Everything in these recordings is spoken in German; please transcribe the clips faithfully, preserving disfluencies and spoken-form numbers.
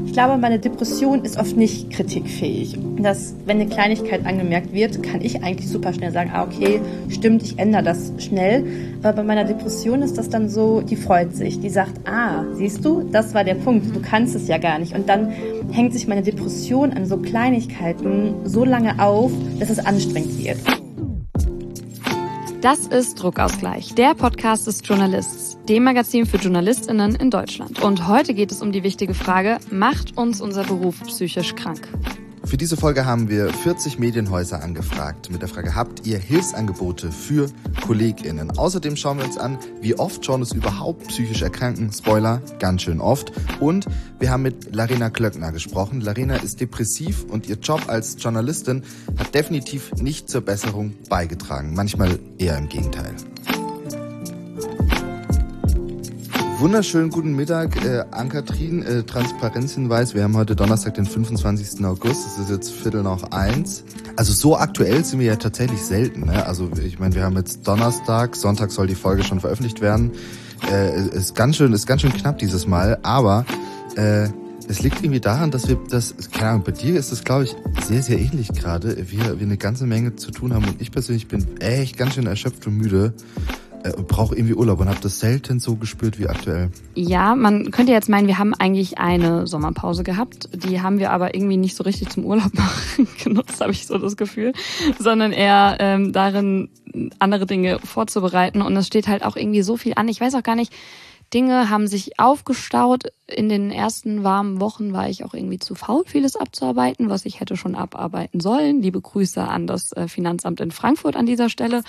Ich glaube, meine Depression ist oft nicht kritikfähig. Dass, wenn eine Kleinigkeit angemerkt wird, kann ich eigentlich super schnell sagen, ah, okay, stimmt, ich ändere das schnell. Aber bei meiner Depression ist das dann so, die freut sich. Die sagt, ah, siehst du, das war der Punkt, du kannst es ja gar nicht. Und dann hängt sich meine Depression an so Kleinigkeiten so lange auf, dass es anstrengend wird. Das ist Druckausgleich, der Podcast des Journalists, dem Magazin für JournalistInnen in Deutschland. Und heute geht es um die wichtige Frage, macht uns unser Beruf psychisch krank? Für diese Folge haben wir vierzig Medienhäuser angefragt mit der Frage, habt ihr Hilfsangebote für KollegInnen? Außerdem schauen wir uns an, wie oft Journals überhaupt psychisch erkranken. Spoiler, ganz schön oft. Und wir haben mit Larina Klöckner gesprochen. Larina ist depressiv und ihr Job als Journalistin hat definitiv nicht zur Besserung beigetragen. Manchmal eher im Gegenteil. Wunderschönen guten Mittag, äh, Ann-Kathrin, äh, Transparenzhinweis. Wir haben heute Donnerstag, den fünfundzwanzigsten August. Es ist jetzt Viertel nach eins. Also so aktuell sind wir ja tatsächlich selten. Ne? Also ich meine, wir haben jetzt Donnerstag, Sonntag soll die Folge schon veröffentlicht werden. Äh, ist ganz schön, ist ganz schön knapp dieses Mal. Aber äh, es liegt irgendwie daran, dass wir das, keine Ahnung, bei dir ist es, glaube ich, sehr, sehr ähnlich gerade. Wir, wir eine ganze Menge zu tun haben und ich persönlich bin echt ganz schön erschöpft und müde. Und brauche irgendwie Urlaub und habe das selten so gespürt wie aktuell. Ja, man könnte jetzt meinen, wir haben eigentlich eine Sommerpause gehabt. Die haben wir aber irgendwie nicht so richtig zum Urlaub machen genutzt, habe ich so das Gefühl. Sondern eher ähm, darin, andere Dinge vorzubereiten. Und es steht halt auch irgendwie so viel an. Ich weiß auch gar nicht, Dinge haben sich aufgestaut. In den ersten warmen Wochen war ich auch irgendwie zu faul, vieles abzuarbeiten, was ich hätte schon abarbeiten sollen. Liebe Grüße an das Finanzamt in Frankfurt an dieser Stelle.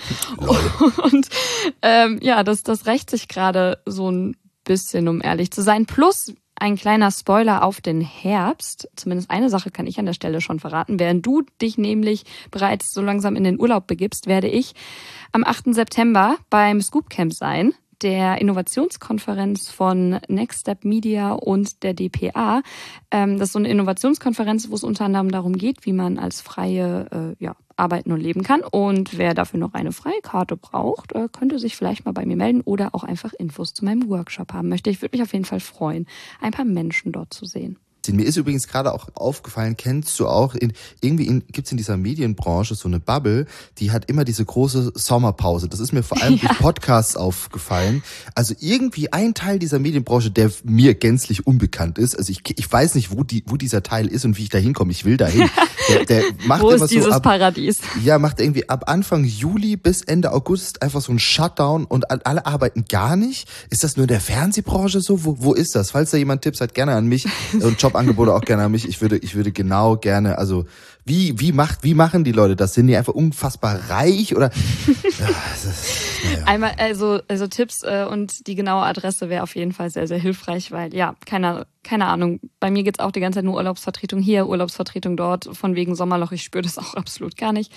Und ähm, ja, das, das rächt sich gerade so ein bisschen, um ehrlich zu sein. Plus ein kleiner Spoiler auf den Herbst. Zumindest eine Sache kann ich an der Stelle schon verraten. Während du dich nämlich bereits so langsam in den Urlaub begibst, werde ich am achten September beim Scoop Camp sein, der Innovationskonferenz von Next Step Media und der D P A. Das ist so eine Innovationskonferenz, wo es unter anderem darum geht, wie man als Freie ja, arbeiten und leben kann. Und wer dafür noch eine Freikarte braucht, könnte sich vielleicht mal bei mir melden oder auch einfach Infos zu meinem Workshop haben möchte. Ich würde mich auf jeden Fall freuen, ein paar Menschen dort zu sehen. Mir ist übrigens gerade auch aufgefallen, kennst du auch, in, irgendwie in, gibt's in dieser Medienbranche so eine Bubble, die hat immer diese große Sommerpause. Das ist mir vor allem ja. durch Podcasts aufgefallen. Also irgendwie ein Teil dieser Medienbranche, der mir gänzlich unbekannt ist. Also ich, ich weiß nicht, wo die, wo dieser Teil ist und wie ich da hinkomme. Ich will da hin. Der, der macht wo immer ist dieses so ab, Paradies? Ja, macht irgendwie ab Anfang Juli bis Ende August einfach so ein Shutdown und alle arbeiten gar nicht. Ist das nur in der Fernsehbranche so? Wo, wo ist das? Falls da jemand Tipps hat, gerne an mich und Job Angebote auch gerne an mich. Ich würde, ich würde genau gerne, also wie, wie macht, wie machen die Leute das? Sind die einfach unfassbar reich oder? Ja, das ist, naja. Einmal, also, also Tipps äh, und die genaue Adresse wäre auf jeden Fall sehr, sehr hilfreich, weil ja, keine, keine Ahnung. Bei mir geht's auch die ganze Zeit nur Urlaubsvertretung hier, Urlaubsvertretung dort, von wegen Sommerloch. Ich spüre das auch absolut gar nicht.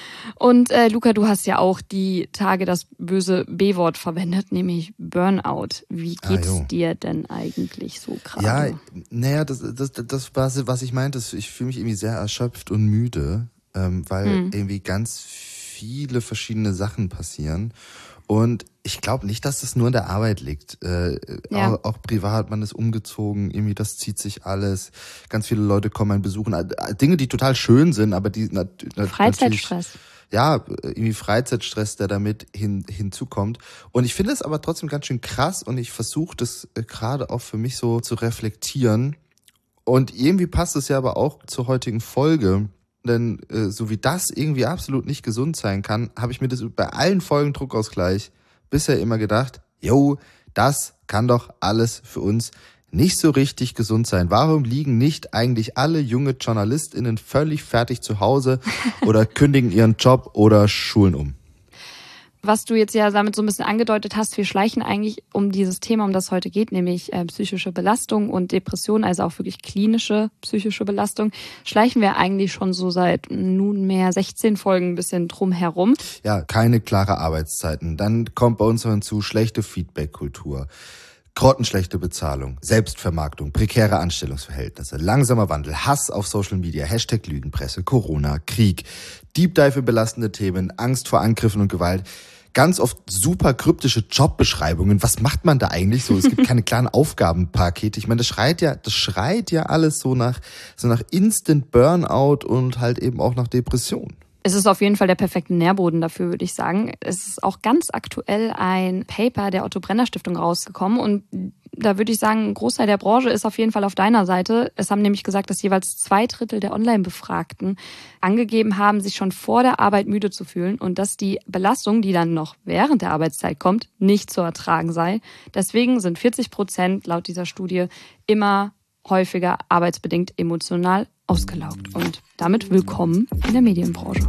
Und äh, Luca, du hast ja auch die Tage das böse B-Wort verwendet, nämlich Burnout. Wie geht's ah, dir denn eigentlich so gerade? Ja, naja, das, das, das, das, was ich meinte, ich fühle mich irgendwie sehr erschöpft und müde, ähm, weil hm. irgendwie ganz viele verschiedene Sachen passieren. Und ich glaube nicht, dass das nur in der Arbeit liegt. Äh, ja. auch, auch privat, man ist umgezogen, irgendwie das zieht sich alles. Ganz viele Leute kommen einen besuchen. Dinge, die total schön sind, aber die nat- nat- Freizeitstress. Ja, irgendwie Freizeitstress, der damit hin, hinzukommt. Und ich finde es aber trotzdem ganz schön krass und ich versuche das gerade auch für mich so zu reflektieren. Und irgendwie passt es ja aber auch zur heutigen Folge. Denn äh, so wie das irgendwie absolut nicht gesund sein kann, habe ich mir das bei allen Folgen Druckausgleich bisher immer gedacht, yo, das kann doch alles für uns nicht so richtig gesund sein. Warum liegen nicht eigentlich alle junge JournalistInnen völlig fertig zu Hause oder kündigen ihren Job oder schulen um? Was du jetzt ja damit so ein bisschen angedeutet hast, wir schleichen eigentlich um dieses Thema, um das heute geht, nämlich äh, psychische Belastung und Depression, also auch wirklich klinische psychische Belastung, schleichen wir eigentlich schon so seit nunmehr sechzehn Folgen ein bisschen drum herum. Ja, keine klare Arbeitszeiten. Dann kommt bei uns noch hinzu schlechte Feedback-Kultur. Grottenschlechte Bezahlung, Selbstvermarktung, prekäre Anstellungsverhältnisse, langsamer Wandel, Hass auf Social Media, Hashtag Lügenpresse, Corona, Krieg, Deep Dive in belastende Themen, Angst vor Angriffen und Gewalt. ganz oft super kryptische Jobbeschreibungen. Was macht man da eigentlich so? Es gibt keine klaren Aufgabenpakete. Ich meine, das schreit ja, das schreit ja alles so nach, so nach Instant Burnout und halt eben auch nach Depression. Es ist auf jeden Fall der perfekte Nährboden dafür, würde ich sagen. Es ist auch ganz aktuell ein Paper der Otto-Brenner-Stiftung rausgekommen und da würde ich sagen, ein Großteil der Branche ist auf jeden Fall auf deiner Seite. Es haben nämlich gesagt, dass jeweils zwei Drittel der Online-Befragten angegeben haben, sich schon vor der Arbeit müde zu fühlen und dass die Belastung, die dann noch während der Arbeitszeit kommt, nicht zu ertragen sei. Deswegen sind vierzig Prozent laut dieser Studie immer häufiger arbeitsbedingt emotional ausgelaugt. Und damit willkommen in der Medienbranche.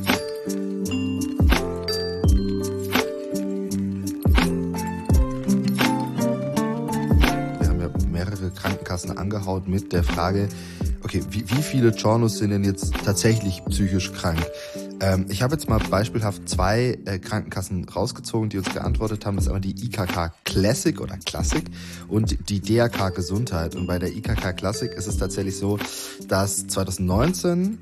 Wir haben ja mehrere Krankenkassen angehaut mit der Frage, okay, wie, wie viele Journos sind denn jetzt tatsächlich psychisch krank? Ähm, ich habe jetzt mal beispielhaft zwei äh, Krankenkassen rausgezogen, die uns geantwortet haben. Das ist einmal die I K K Classic oder Classic und die D R K Gesundheit. Und bei der I K K Classic ist es tatsächlich so, dass zwanzig neunzehn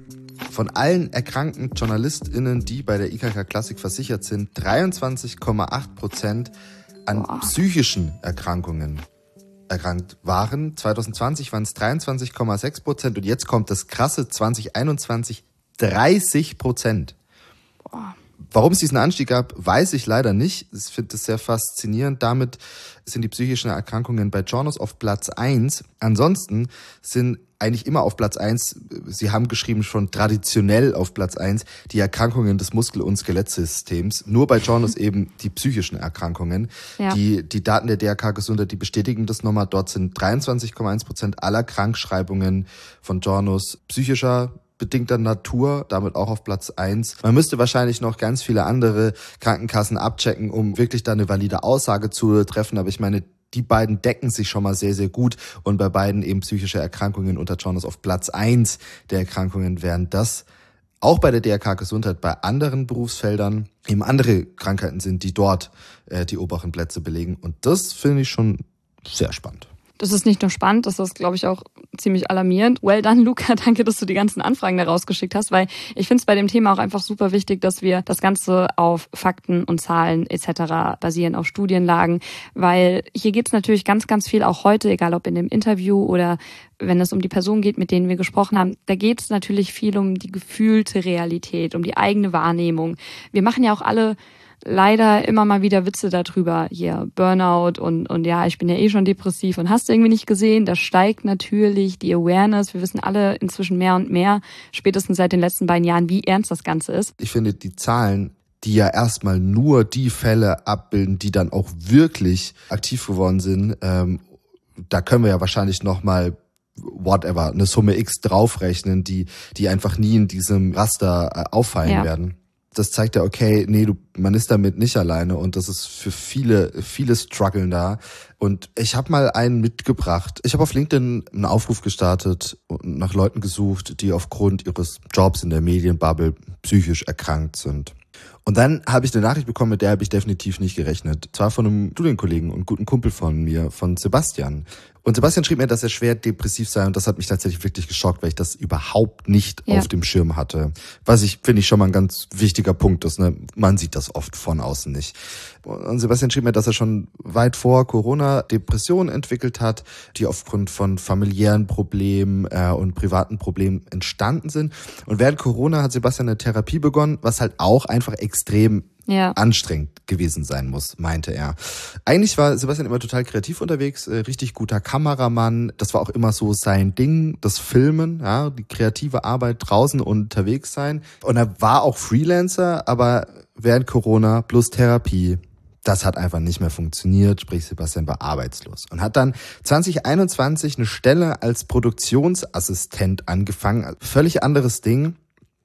von allen erkrankten JournalistInnen, die bei der I K K Classic versichert sind, dreiundzwanzig Komma acht Prozent an Boah. psychischen Erkrankungen erkrankt waren. zwanzig zwanzig waren es dreiundzwanzig Komma sechs Prozent und jetzt kommt das krasse zwanzig einundzwanzig dreißig Prozent. Boah. Warum es diesen Anstieg gab, weiß ich leider nicht. Ich finde das sehr faszinierend. Damit sind die psychischen Erkrankungen bei Journos auf Platz eins. Ansonsten sind eigentlich immer auf Platz eins, Sie haben geschrieben schon traditionell auf Platz eins, die Erkrankungen des Muskel- und Skelettsystems. Nur bei Journos eben die psychischen Erkrankungen. Ja. Die, die Daten der D R K Gesundheit, die bestätigen das nochmal. Dort sind dreiundzwanzig Komma eins Prozent aller Krankschreibungen von Journos psychischer bedingter Natur, damit auch auf Platz eins. Man müsste wahrscheinlich noch ganz viele andere Krankenkassen abchecken, um wirklich da eine valide Aussage zu treffen. Aber ich meine, die beiden decken sich schon mal sehr, sehr gut. Und bei beiden eben psychische Erkrankungen unter Journos auf Platz eins der Erkrankungen, während das auch bei der D R K Gesundheit bei anderen Berufsfeldern eben andere Krankheiten sind, die dort äh, die oberen Plätze belegen. Und das finde ich schon sehr spannend. Das ist nicht nur spannend, das ist, glaube ich, auch ziemlich alarmierend. Well done, Luca, danke, dass du die ganzen Anfragen da rausgeschickt hast, weil ich finde es bei dem Thema auch einfach super wichtig, dass wir das Ganze auf Fakten und Zahlen et cetera basieren, auf Studienlagen, weil hier geht es natürlich ganz, ganz viel auch heute, egal ob in dem Interview oder wenn es um die Personen geht, mit denen wir gesprochen haben, da geht es natürlich viel um die gefühlte Realität, um die eigene Wahrnehmung. Wir machen ja auch alle leider immer mal wieder Witze darüber, hier Burnout und und ja, ich bin ja eh schon depressiv und hast du irgendwie nicht gesehen, da steigt natürlich die Awareness. Wir wissen alle inzwischen mehr und mehr, spätestens seit den letzten beiden Jahren, wie ernst das Ganze ist. Ich finde, die Zahlen, die ja erstmal nur die Fälle abbilden, die dann auch wirklich aktiv geworden sind, ähm, da können wir ja wahrscheinlich nochmal whatever, eine Summe X draufrechnen, die die einfach nie in diesem Raster äh, auffallen ja. werden. Das zeigt ja, okay, nee, du, man ist damit nicht alleine und das ist für viele, viele strugglen da. Und ich habe mal einen mitgebracht. Ich habe auf LinkedIn einen Aufruf gestartet und nach Leuten gesucht, die aufgrund ihres Jobs in der Medienbubble psychisch erkrankt sind. Und dann habe ich eine Nachricht bekommen, mit der habe ich definitiv nicht gerechnet. Zwar von einem Studienkollegen und guten Kumpel von mir, von Sebastian. Und Sebastian schrieb mir, dass er schwer depressiv sei und das hat mich tatsächlich wirklich geschockt, weil ich das überhaupt nicht ja. auf dem Schirm hatte. Was ich, finde ich, schon mal ein ganz wichtiger Punkt ist. Ne? Man sieht das oft von außen nicht. Und Sebastian schrieb mir, dass er schon weit vor Corona Depressionen entwickelt hat, die aufgrund von familiären Problemen äh, und privaten Problemen entstanden sind. Und während Corona hat Sebastian eine Therapie begonnen, was halt auch einfach extrem ja. anstrengend gewesen sein muss, meinte er. Eigentlich war Sebastian immer total kreativ unterwegs, äh, richtig guter Kameramann. Das war auch immer so sein Ding, das Filmen, ja, die kreative Arbeit draußen unterwegs sein. Und er war auch Freelancer, aber während Corona plus Therapie, das hat einfach nicht mehr funktioniert, sprich Sebastian war arbeitslos und hat dann zwanzig einundzwanzig eine Stelle als Produktionsassistent angefangen. Völlig anderes Ding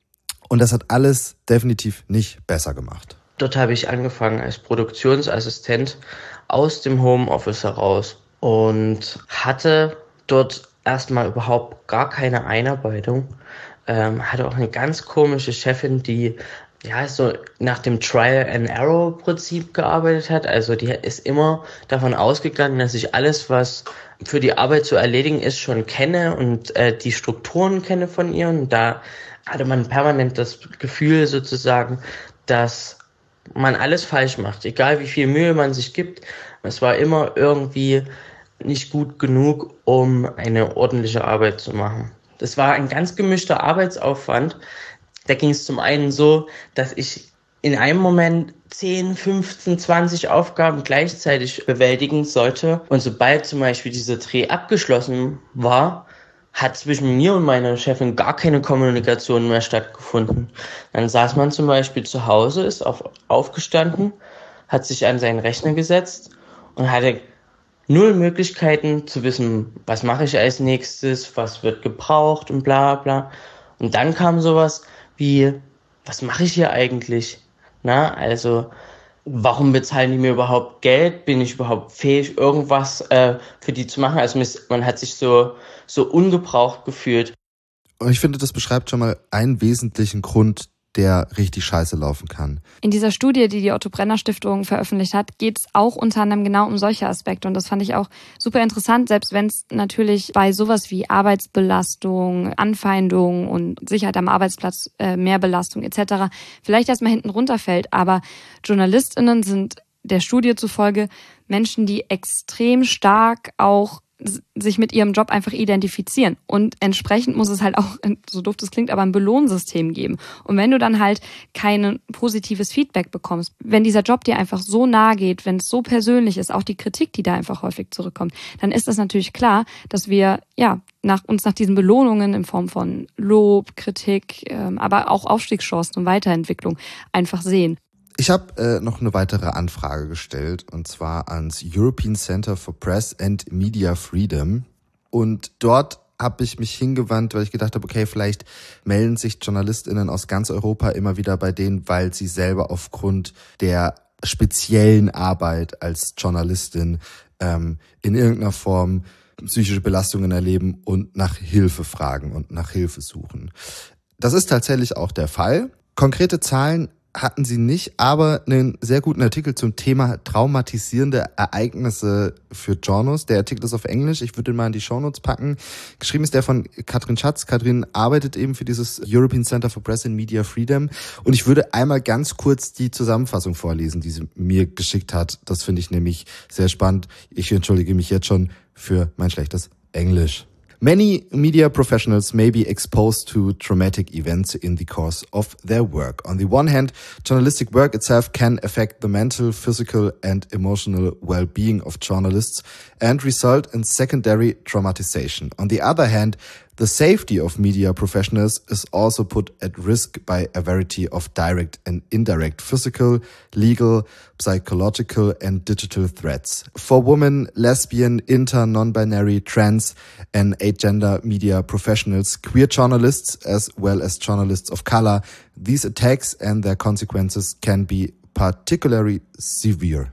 und das hat alles definitiv nicht besser gemacht. Dort habe ich angefangen als Produktionsassistent aus dem Homeoffice heraus und hatte dort erstmal überhaupt gar keine Einarbeitung. Ähm, hatte auch eine ganz komische Chefin, die ja so nach dem Trial-and-Error-Prinzip gearbeitet hat. Also die ist immer davon ausgegangen, dass ich alles, was für die Arbeit zu erledigen ist, schon kenne und äh, die Strukturen kenne von ihr. Und da hatte man permanent das Gefühl sozusagen, dass man alles falsch macht, egal wie viel Mühe man sich gibt. Es war immer irgendwie nicht gut genug, um eine ordentliche Arbeit zu machen. Das war ein ganz gemischter Arbeitsaufwand. Da ging es zum einen so, dass ich in einem Moment zehn, fünfzehn, zwanzig Aufgaben gleichzeitig bewältigen sollte. Und sobald zum Beispiel dieser Dreh abgeschlossen war, hat zwischen mir und meiner Chefin gar keine Kommunikation mehr stattgefunden. Dann saß man zum Beispiel zu Hause, ist auf, aufgestanden, hat sich an seinen Rechner gesetzt und hatte null Möglichkeiten zu wissen, was mache ich als nächstes, was wird gebraucht und bla bla. Und dann kam sowas wie, was mache ich hier eigentlich? Na, also, warum bezahlen die mir überhaupt Geld? Bin ich überhaupt fähig, irgendwas äh, für die zu machen? Also man hat sich so, so ungebraucht gefühlt. Und ich finde, das beschreibt schon mal einen wesentlichen Grund, der richtig scheiße laufen kann. In dieser Studie, die die Otto-Brenner-Stiftung veröffentlicht hat, geht es auch unter anderem genau um solche Aspekte. Und das fand ich auch super interessant, selbst wenn es natürlich bei sowas wie Arbeitsbelastung, Anfeindung und Sicherheit am Arbeitsplatz, äh, Mehrbelastung et cetera vielleicht erstmal hinten runterfällt. Aber JournalistInnen sind der Studie zufolge Menschen, die extrem stark auch sich mit ihrem Job einfach identifizieren. Und entsprechend muss es halt auch, so doof das klingt, aber ein Belohnsystem geben. Und wenn du dann halt kein positives Feedback bekommst, wenn dieser Job dir einfach so nahe geht, wenn es so persönlich ist, auch die Kritik, die da einfach häufig zurückkommt, dann ist es natürlich klar, dass wir ja nach uns nach diesen Belohnungen in Form von Lob, Kritik, ähm, aber auch Aufstiegschancen und Weiterentwicklung einfach sehen. Ich habe äh, noch eine weitere Anfrage gestellt, und zwar ans European Center for Press and Media Freedom. Und dort habe ich mich hingewandt, weil ich gedacht habe, okay, vielleicht melden sich JournalistInnen aus ganz Europa immer wieder bei denen, weil sie selber aufgrund der speziellen Arbeit als Journalistin ähm, in irgendeiner Form psychische Belastungen erleben und nach Hilfe fragen und nach Hilfe suchen. Das ist tatsächlich auch der Fall. Konkrete Zahlen hatten sie nicht, aber einen sehr guten Artikel zum Thema traumatisierende Ereignisse für Journos. Der Artikel ist auf Englisch, ich würde ihn mal in die Shownotes packen. Geschrieben ist der von Katrin Schatz. Katrin arbeitet eben für dieses European Center for Press and Media Freedom, und ich würde einmal ganz kurz die Zusammenfassung vorlesen, die sie mir geschickt hat. Das finde ich nämlich sehr spannend. Ich entschuldige mich jetzt schon für mein schlechtes Englisch. Many media professionals may be exposed to traumatic events in the course of their work. On the one hand, journalistic work itself can affect the mental, physical and emotional well-being of journalists and result in secondary traumatization. On the other hand, the safety of media professionals is also put at risk by a variety of direct and indirect physical, legal, psychological and digital threats. For women, lesbian, inter, non-binary, trans and agender media professionals, queer journalists as well as journalists of color, these attacks and their consequences can be particularly severe.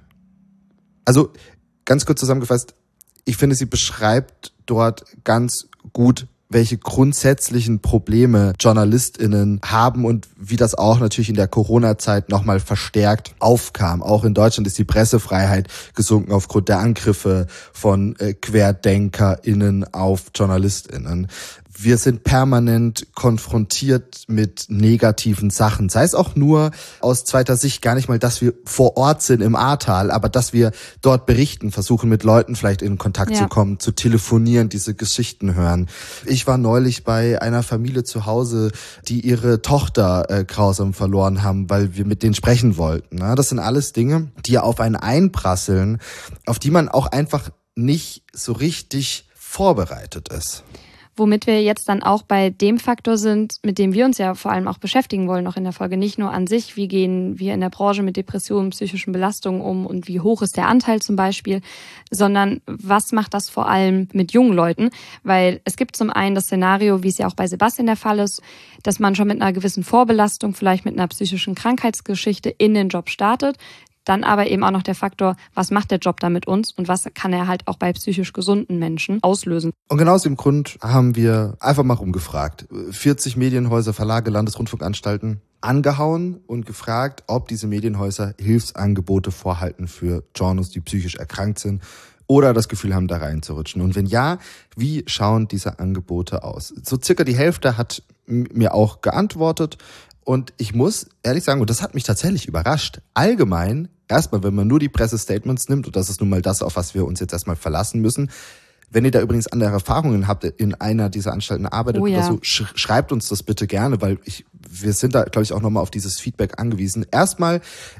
Also ganz kurz zusammengefasst, ich finde, sie beschreibt dort ganz gut, welche grundsätzlichen Probleme JournalistInnen haben und wie das auch natürlich in der Corona-Zeit nochmal verstärkt aufkam. Auch in Deutschland ist die Pressefreiheit gesunken aufgrund der Angriffe von äh, QuerdenkerInnen auf JournalistInnen. Wir sind permanent konfrontiert mit negativen Sachen. Sei es auch nur aus zweiter Sicht, gar nicht mal, dass wir vor Ort sind im Ahrtal, aber dass wir dort berichten, versuchen mit Leuten vielleicht in Kontakt ja. zu kommen, zu telefonieren, diese Geschichten hören. Ich war neulich bei einer Familie zu Hause, die ihre Tochter äh, grausam verloren haben, weil wir mit denen sprechen wollten. Ne? Das sind alles Dinge, die auf einen einprasseln, auf die man auch einfach nicht so richtig vorbereitet ist. Womit wir jetzt dann auch bei dem Faktor sind, mit dem wir uns ja vor allem auch beschäftigen wollen, noch in der Folge. Nicht nur an sich, wie gehen wir in der Branche mit Depressionen, psychischen Belastungen um und wie hoch ist der Anteil zum Beispiel, sondern was macht das vor allem mit jungen Leuten? Weil es gibt zum einen das Szenario, wie es ja auch bei Sebastian der Fall ist, dass man schon mit einer gewissen Vorbelastung, vielleicht mit einer psychischen Krankheitsgeschichte in den Job startet. Dann aber eben auch noch der Faktor, was macht der Job da mit uns und was kann er halt auch bei psychisch gesunden Menschen auslösen. Und genau aus dem Grund haben wir einfach mal rumgefragt. vierzig Medienhäuser, Verlage, Landesrundfunkanstalten angehauen und gefragt, ob diese Medienhäuser Hilfsangebote vorhalten für Journos, die psychisch erkrankt sind oder das Gefühl haben, da reinzurutschen. Und wenn ja, wie schauen diese Angebote aus? So circa die Hälfte hat mir auch geantwortet. Und ich muss ehrlich sagen, und das hat mich tatsächlich überrascht, allgemein, erstmal, wenn man nur die Pressestatements nimmt, und das ist nun mal das, auf was wir uns jetzt erstmal verlassen müssen, wenn ihr da übrigens andere Erfahrungen habt, in einer dieser Anstalten arbeitet oh ja. oder so, sch- schreibt uns das bitte gerne, weil ich, wir sind da, glaube ich, auch nochmal auf dieses Feedback angewiesen. Erstmal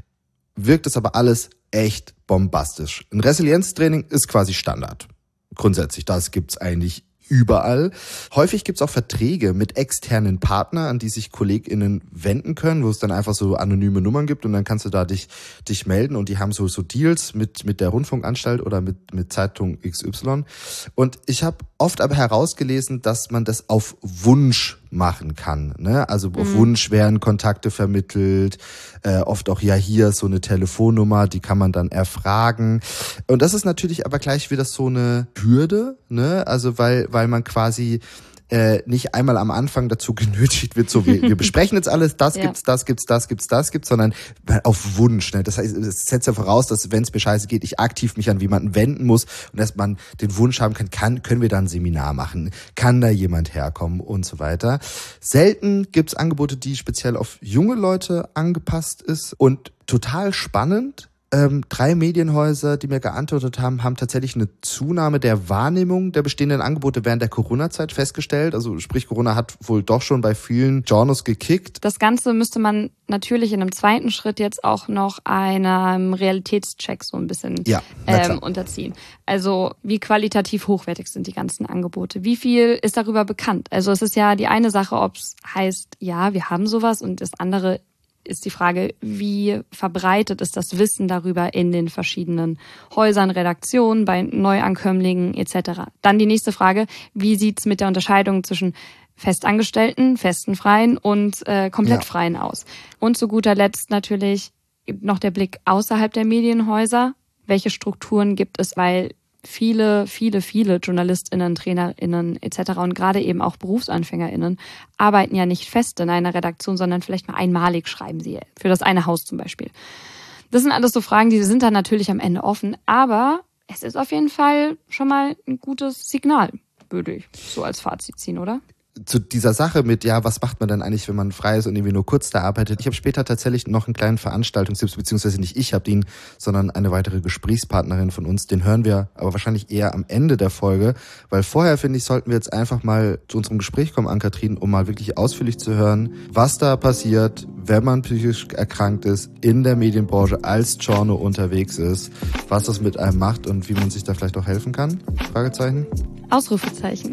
wirkt es aber alles echt bombastisch. Ein Resilienztraining ist quasi Standard. Grundsätzlich, das gibt's eigentlich überall. Häufig gibt's auch Verträge mit externen Partnern, an die sich KollegInnen wenden können, wo es dann einfach so anonyme Nummern gibt und dann kannst du da dich dich melden und die haben so so Deals mit mit der Rundfunkanstalt oder mit mit Zeitung X Y. Und ich habe oft aber herausgelesen, dass man das auf Wunsch machen kann, ne? Also auf mhm. Wunsch werden Kontakte vermittelt, äh, oft auch ja hier so eine Telefonnummer, die kann man dann erfragen. Und das ist natürlich aber gleich wieder so eine Hürde, ne? Also weil weil man quasi äh, nicht einmal am Anfang dazu genötigt wird, so wir, wir besprechen jetzt alles, das ja. gibt's, das gibt's, das gibt's, das gibt's, sondern auf Wunsch. Ne? Das heißt, es setzt ja voraus, dass wenn es mir scheiße geht, ich aktiv mich an jemanden wenden muss und dass man den Wunsch haben kann, kann können wir da ein Seminar machen, kann da jemand herkommen und so weiter. Selten gibt's Angebote, die speziell auf junge Leute angepasst ist und total spannend. Ähm, drei Medienhäuser, die mir geantwortet haben, haben tatsächlich eine Zunahme der Wahrnehmung der bestehenden Angebote während der Corona-Zeit festgestellt. Also sprich, Corona hat wohl doch schon bei vielen Genres gekickt. Das Ganze müsste man natürlich in einem zweiten Schritt jetzt auch noch einem Realitätscheck so ein bisschen ja, ähm, unterziehen. Also wie qualitativ hochwertig sind die ganzen Angebote? Wie viel ist darüber bekannt? Also es ist ja die eine Sache, ob es heißt, ja, wir haben sowas, und das andere ist die Frage, wie verbreitet ist das Wissen darüber in den verschiedenen Häusern, Redaktionen, bei Neuankömmlingen et cetera. Dann die nächste Frage, wie sieht's mit der Unterscheidung zwischen Festangestellten, Festenfreien und äh, Komplettfreien ja. aus? Und zu guter Letzt natürlich noch der Blick außerhalb der Medienhäuser. Welche Strukturen gibt es, weil viele, viele, viele JournalistInnen, TrainerInnen et cetera und gerade eben auch BerufsanfängerInnen arbeiten ja nicht fest in einer Redaktion, sondern vielleicht mal einmalig schreiben sie für das eine Haus zum Beispiel. Das sind alles so Fragen, die sind dann natürlich am Ende offen, aber es ist auf jeden Fall schon mal ein gutes Signal, würde ich so als Fazit ziehen, oder? Zu dieser Sache mit, ja, was macht man denn eigentlich, wenn man frei ist und irgendwie nur kurz da arbeitet? Ich habe später tatsächlich noch einen kleinen Veranstaltungstipp, beziehungsweise nicht ich habe den, sondern eine weitere Gesprächspartnerin von uns. Den hören wir aber wahrscheinlich eher am Ende der Folge, weil vorher, finde ich, sollten wir jetzt einfach mal zu unserem Gespräch kommen, Ann-Kathrin, um mal wirklich ausführlich zu hören, was da passiert, wenn man psychisch erkrankt ist, in der Medienbranche als Journo unterwegs ist, was das mit einem macht und wie man sich da vielleicht auch helfen kann? Fragezeichen? Ausrufezeichen.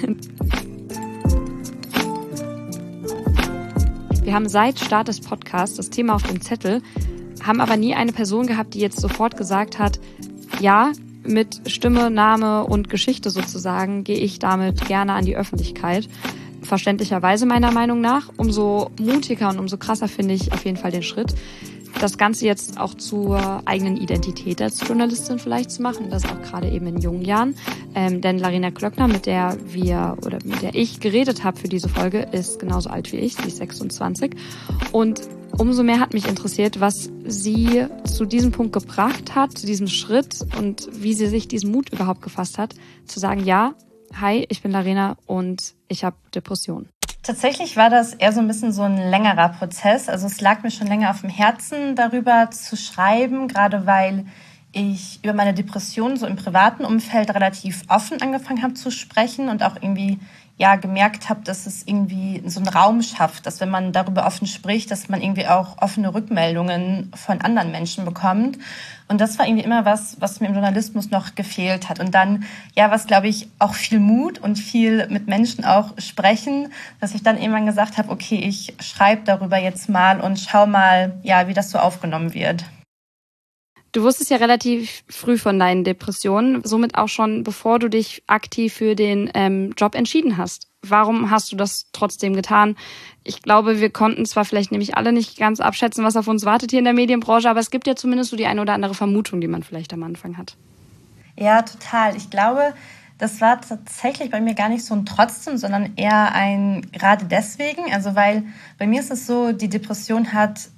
Wir haben seit Start des Podcasts das Thema auf dem Zettel, haben aber nie eine Person gehabt, die jetzt sofort gesagt hat, ja, mit Stimme, Name und Geschichte sozusagen gehe ich damit gerne an die Öffentlichkeit. Verständlicherweise meiner Meinung nach. Umso mutiger und umso krasser finde ich auf jeden Fall den Schritt, das Ganze jetzt auch zur eigenen Identität als Journalistin vielleicht zu machen, das auch gerade eben in jungen Jahren. Ähm, denn Larina Klöckner, mit der wir oder mit der ich geredet habe für diese Folge, ist genauso alt wie ich, sie ist sechsundzwanzig. Und umso mehr hat mich interessiert, was sie zu diesem Punkt gebracht hat, zu diesem Schritt und wie sie sich diesen Mut überhaupt gefasst hat, zu sagen, ja, hi, ich bin Larina und ich habe Depressionen. Tatsächlich war das eher so ein bisschen so ein längerer Prozess. Also es lag mir schon länger auf dem Herzen, darüber zu schreiben, gerade weil ich über meine Depression so im privaten Umfeld relativ offen angefangen habe zu sprechen und auch irgendwie ja gemerkt habe, dass es irgendwie so einen Raum schafft, dass wenn man darüber offen spricht, dass man irgendwie auch offene Rückmeldungen von anderen Menschen bekommt. Und das war irgendwie immer was, was mir im Journalismus noch gefehlt hat. Und dann, ja, was glaube ich, auch viel Mut und viel mit Menschen auch sprechen, dass ich dann irgendwann gesagt habe, okay, ich schreibe darüber jetzt mal und schau mal, ja, wie das so aufgenommen wird. Du wusstest ja relativ früh von deinen Depressionen, somit auch schon, bevor du dich aktiv für den ähm, Job entschieden hast. Warum hast du das trotzdem getan? Ich glaube, wir konnten zwar vielleicht nämlich alle nicht ganz abschätzen, was auf uns wartet hier in der Medienbranche, aber es gibt ja zumindest so die eine oder andere Vermutung, die man vielleicht am Anfang hat. Ja, total. Ich glaube, das war tatsächlich bei mir gar nicht so ein Trotzdem, sondern eher ein gerade deswegen. Also weil bei mir ist es so, die Depression hat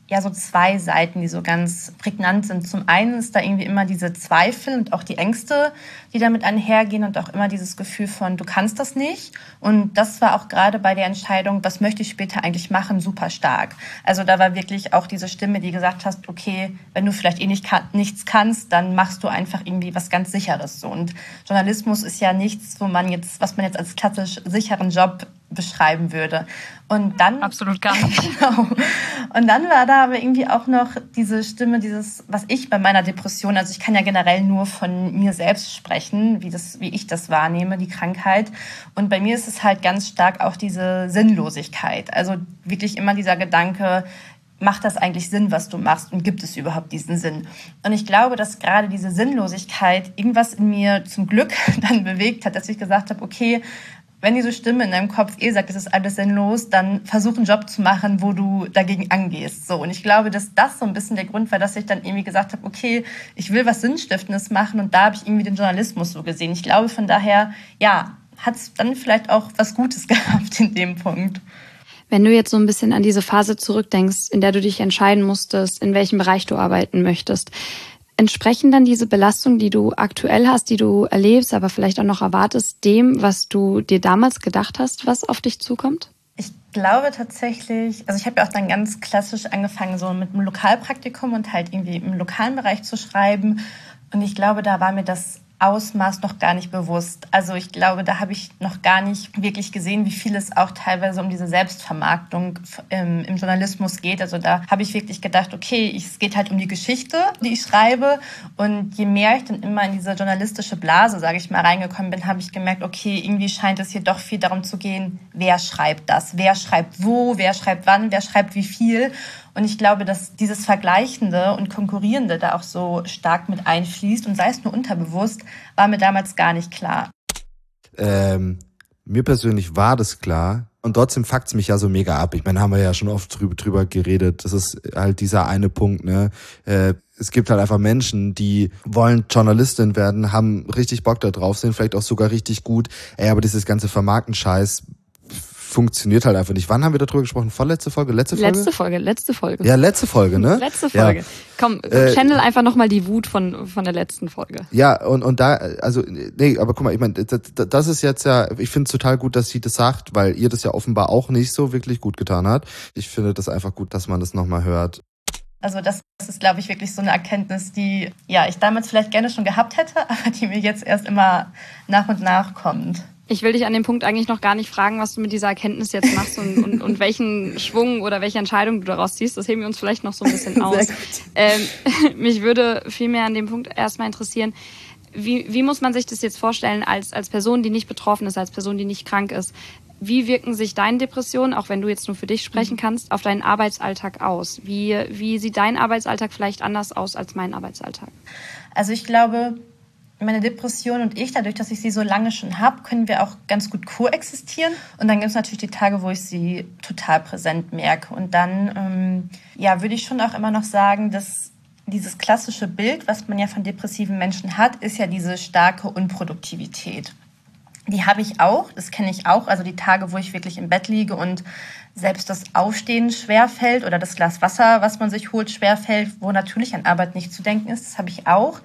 ja so zwei Seiten, die so ganz prägnant sind. Zum einen ist da irgendwie immer diese Zweifel und auch die Ängste, die damit einhergehen und auch immer dieses Gefühl von, du kannst das nicht. Und das war auch gerade bei der Entscheidung, was möchte ich später eigentlich machen, super stark. Also da war wirklich auch diese Stimme, die gesagt hat, okay, wenn du vielleicht eh nicht kann, nichts kannst, dann machst du einfach irgendwie was ganz Sicheres. So. Und Journalismus ist ja nichts, wo man jetzt, was man jetzt als klassisch sicheren Job beschreiben würde. Und dann absolut gar nicht. Genau. Und dann war da aber irgendwie auch noch diese Stimme, dieses, was ich bei meiner Depression, also ich kann ja generell nur von mir selbst sprechen, wie das, wie ich das wahrnehme, die Krankheit. Und bei mir ist es halt ganz stark auch diese Sinnlosigkeit. Also wirklich immer dieser Gedanke, macht das eigentlich Sinn, was du machst, und gibt es überhaupt diesen Sinn? Und ich glaube, dass gerade diese Sinnlosigkeit irgendwas in mir zum Glück dann bewegt hat, dass ich gesagt habe, okay, wenn diese Stimme in deinem Kopf eh sagt, es ist alles sinnlos, dann versuch einen Job zu machen, wo du dagegen angehst. So. Und ich glaube, dass das so ein bisschen der Grund war, dass ich dann irgendwie gesagt habe, okay, ich will was Sinnstiftendes machen, und da habe ich irgendwie den Journalismus so gesehen. Ich glaube, von daher, ja, hat es dann vielleicht auch was Gutes gehabt in dem Punkt. Wenn du jetzt so ein bisschen an diese Phase zurückdenkst, in der du dich entscheiden musstest, in welchem Bereich du arbeiten möchtest, entsprechen dann diese Belastungen, die du aktuell hast, die du erlebst, aber vielleicht auch noch erwartest, dem, was du dir damals gedacht hast, was auf dich zukommt? Ich glaube tatsächlich, also ich habe ja auch dann ganz klassisch angefangen, so mit einem Lokalpraktikum und halt irgendwie im lokalen Bereich zu schreiben. Und ich glaube, da war mir das Ausmaß noch gar nicht bewusst. Also ich glaube, da habe ich noch gar nicht wirklich gesehen, wie viel es auch teilweise um diese Selbstvermarktung im, im Journalismus geht. Also da habe ich wirklich gedacht, okay, es geht halt um die Geschichte, die ich schreibe. Und je mehr ich dann immer in diese journalistische Blase, sage ich mal, reingekommen bin, habe ich gemerkt, okay, irgendwie scheint es hier doch viel darum zu gehen, wer schreibt das, wer schreibt wo, wer schreibt wann, wer schreibt wie viel. Und ich glaube, dass dieses Vergleichende und Konkurrierende da auch so stark mit einfließt, und sei es nur unterbewusst, war mir damals gar nicht klar. Ähm, mir persönlich war das klar, und trotzdem fuckt's mich ja so mega ab. Ich meine, haben wir ja schon oft drüber, drüber geredet. Das ist halt dieser eine Punkt, ne? Äh, es gibt halt einfach Menschen, die wollen Journalistin werden, haben richtig Bock da drauf, sind vielleicht auch sogar richtig gut. Ey, aber dieses ganze Vermarkten-Scheiß funktioniert halt einfach nicht. Wann haben wir darüber gesprochen? Vorletzte Folge? Letzte Folge? Letzte Folge, letzte Folge. Ja, letzte Folge, ne? Letzte Folge. Ja. Komm, äh, channel einfach nochmal die Wut von von der letzten Folge. Ja, und und da, also, nee, aber guck mal, ich meine, das, das ist jetzt ja, ich finde es total gut, dass sie das sagt, weil ihr das ja offenbar auch nicht so wirklich gut getan hat. Ich finde das einfach gut, dass man das nochmal hört. Also das, das ist, glaube ich, wirklich so eine Erkenntnis, die ja ich damals vielleicht gerne schon gehabt hätte, aber die mir jetzt erst immer nach und nach kommt. Ich will dich an dem Punkt eigentlich noch gar nicht fragen, was du mit dieser Erkenntnis jetzt machst und, und, und welchen Schwung oder welche Entscheidung du daraus ziehst. Das heben wir uns vielleicht noch so ein bisschen aus. Ähm, mich würde vielmehr an dem Punkt erstmal interessieren, wie, wie muss man sich das jetzt vorstellen als, als Person, die nicht betroffen ist, als Person, die nicht krank ist? Wie wirken sich deine Depressionen, auch wenn du jetzt nur für dich sprechen kannst, auf deinen Arbeitsalltag aus? Wie, wie sieht dein Arbeitsalltag vielleicht anders aus als mein Arbeitsalltag? Also ich glaube, meine Depression und ich, dadurch, dass ich sie so lange schon habe, können wir auch ganz gut koexistieren. Und dann gibt es natürlich die Tage, wo ich sie total präsent merke. Und dann ähm, ja, würde ich schon auch immer noch sagen, dass dieses klassische Bild, was man ja von depressiven Menschen hat, ist ja diese starke Unproduktivität. Die habe ich auch, das kenne ich auch. Also die Tage, wo ich wirklich im Bett liege und selbst das Aufstehen schwerfällt oder das Glas Wasser, was man sich holt, schwerfällt, wo natürlich an Arbeit nicht zu denken ist, das habe ich auch.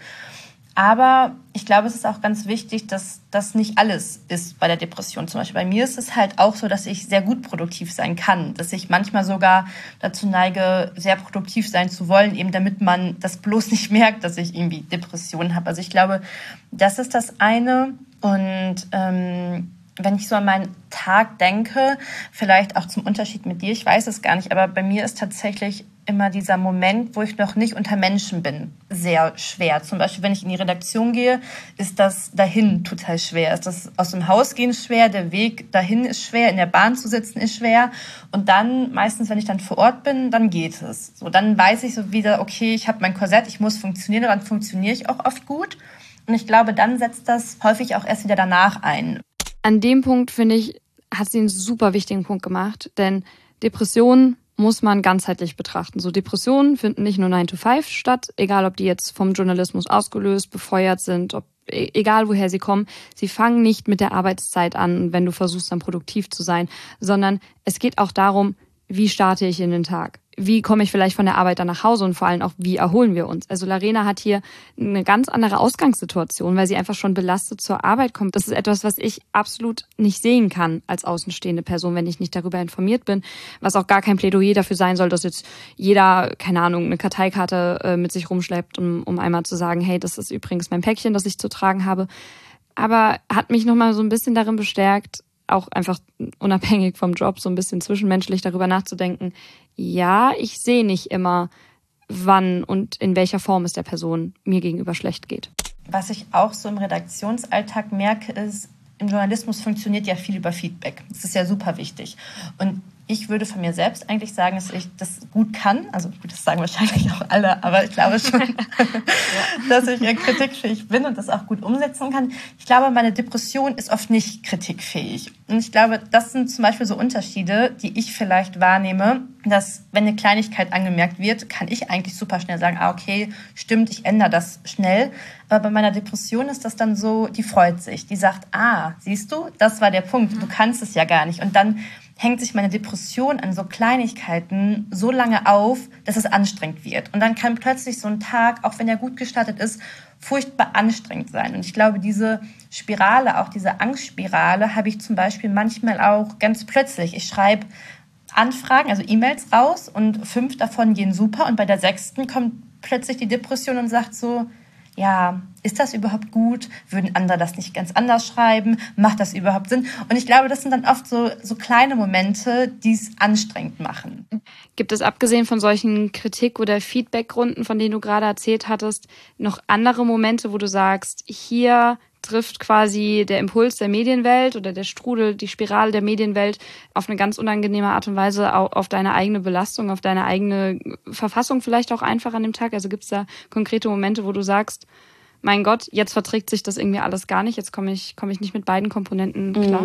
Aber ich glaube, es ist auch ganz wichtig, dass das nicht alles ist bei der Depression. Zum Beispiel bei mir ist es halt auch so, dass ich sehr gut produktiv sein kann. Dass ich manchmal sogar dazu neige, sehr produktiv sein zu wollen, eben damit man das bloß nicht merkt, dass ich irgendwie Depressionen habe. Also ich glaube, das ist das eine. Und ähm, wenn ich so an meinen Tag denke, vielleicht auch zum Unterschied mit dir, ich weiß es gar nicht, aber bei mir ist tatsächlich immer dieser Moment, wo ich noch nicht unter Menschen bin, sehr schwer. Zum Beispiel, wenn ich in die Redaktion gehe, ist das dahin total schwer. Ist das aus dem Haus gehen schwer, der Weg dahin ist schwer, in der Bahn zu sitzen ist schwer. Und dann, meistens, wenn ich dann vor Ort bin, dann geht es. So, dann weiß ich so wieder, okay, ich habe mein Korsett, ich muss funktionieren, und dann funktioniere ich auch oft gut. Und ich glaube, dann setzt das häufig auch erst wieder danach ein. An dem Punkt, finde ich, hat sie einen super wichtigen Punkt gemacht, denn Depressionen muss man ganzheitlich betrachten. So Depressionen finden nicht nur nine to five statt, egal ob die jetzt vom Journalismus ausgelöst, befeuert sind, ob, egal woher sie kommen. Sie fangen nicht mit der Arbeitszeit an, wenn du versuchst, dann produktiv zu sein, sondern es geht auch darum, wie starte ich in den Tag? wie komme ich vielleicht von der Arbeit dann nach Hause und vor allem auch, wie erholen wir uns. Also Larena hat hier eine ganz andere Ausgangssituation, weil sie einfach schon belastet zur Arbeit kommt. Das ist etwas, was ich absolut nicht sehen kann als außenstehende Person, wenn ich nicht darüber informiert bin, was auch gar kein Plädoyer dafür sein soll, dass jetzt jeder, keine Ahnung, eine Karteikarte äh, mit sich rumschleppt, um, um einmal zu sagen, hey, das ist übrigens mein Päckchen, das ich zu tragen habe. Aber hat mich nochmal so ein bisschen darin bestärkt, auch einfach unabhängig vom Job so ein bisschen zwischenmenschlich darüber nachzudenken, ja, ich sehe nicht immer, wann und in welcher Form es der Person mir gegenüber schlecht geht. Was ich auch so im Redaktionsalltag merke, ist, im Journalismus funktioniert ja viel über Feedback. Das ist ja super wichtig. Und ich würde von mir selbst eigentlich sagen, dass ich das gut kann. Also gut, das sagen wahrscheinlich auch alle, aber ich glaube schon, ja. dass ich ja kritikfähig bin und das auch gut umsetzen kann. Ich glaube, meine Depression ist oft nicht kritikfähig. Und ich glaube, das sind zum Beispiel so Unterschiede, die ich vielleicht wahrnehme, dass wenn eine Kleinigkeit angemerkt wird, kann ich eigentlich super schnell sagen, ah, okay, stimmt, ich ändere das schnell. Aber bei meiner Depression ist das dann so, die freut sich. Die sagt, ah, siehst du, das war der Punkt, du kannst es ja gar nicht. Und dann hängt sich meine Depression an so Kleinigkeiten so lange auf, dass es anstrengend wird. Und dann kann plötzlich so ein Tag, auch wenn er gut gestartet ist, furchtbar anstrengend sein. Und ich glaube, diese Spirale, auch diese Angstspirale, habe ich zum Beispiel manchmal auch ganz plötzlich. Ich schreibe Anfragen, also E-Mails raus und fünf davon gehen super. Und bei der sechsten kommt plötzlich die Depression und sagt so, ja, ist das überhaupt gut? Würden andere das nicht ganz anders schreiben? Macht das überhaupt Sinn? Und ich glaube, das sind dann oft so, so kleine Momente, die es anstrengend machen. Gibt es abgesehen von solchen Kritik- oder Feedbackrunden, von denen du gerade erzählt hattest, noch andere Momente, wo du sagst, hier trifft quasi der Impuls der Medienwelt oder der Strudel, die Spirale der Medienwelt auf eine ganz unangenehme Art und Weise auf deine eigene Belastung, auf deine eigene Verfassung vielleicht auch einfach an dem Tag? Also gibt es da konkrete Momente, wo du sagst, mein Gott, jetzt verträgt sich das irgendwie alles gar nicht, jetzt komme ich, komme ich nicht mit beiden Komponenten klar?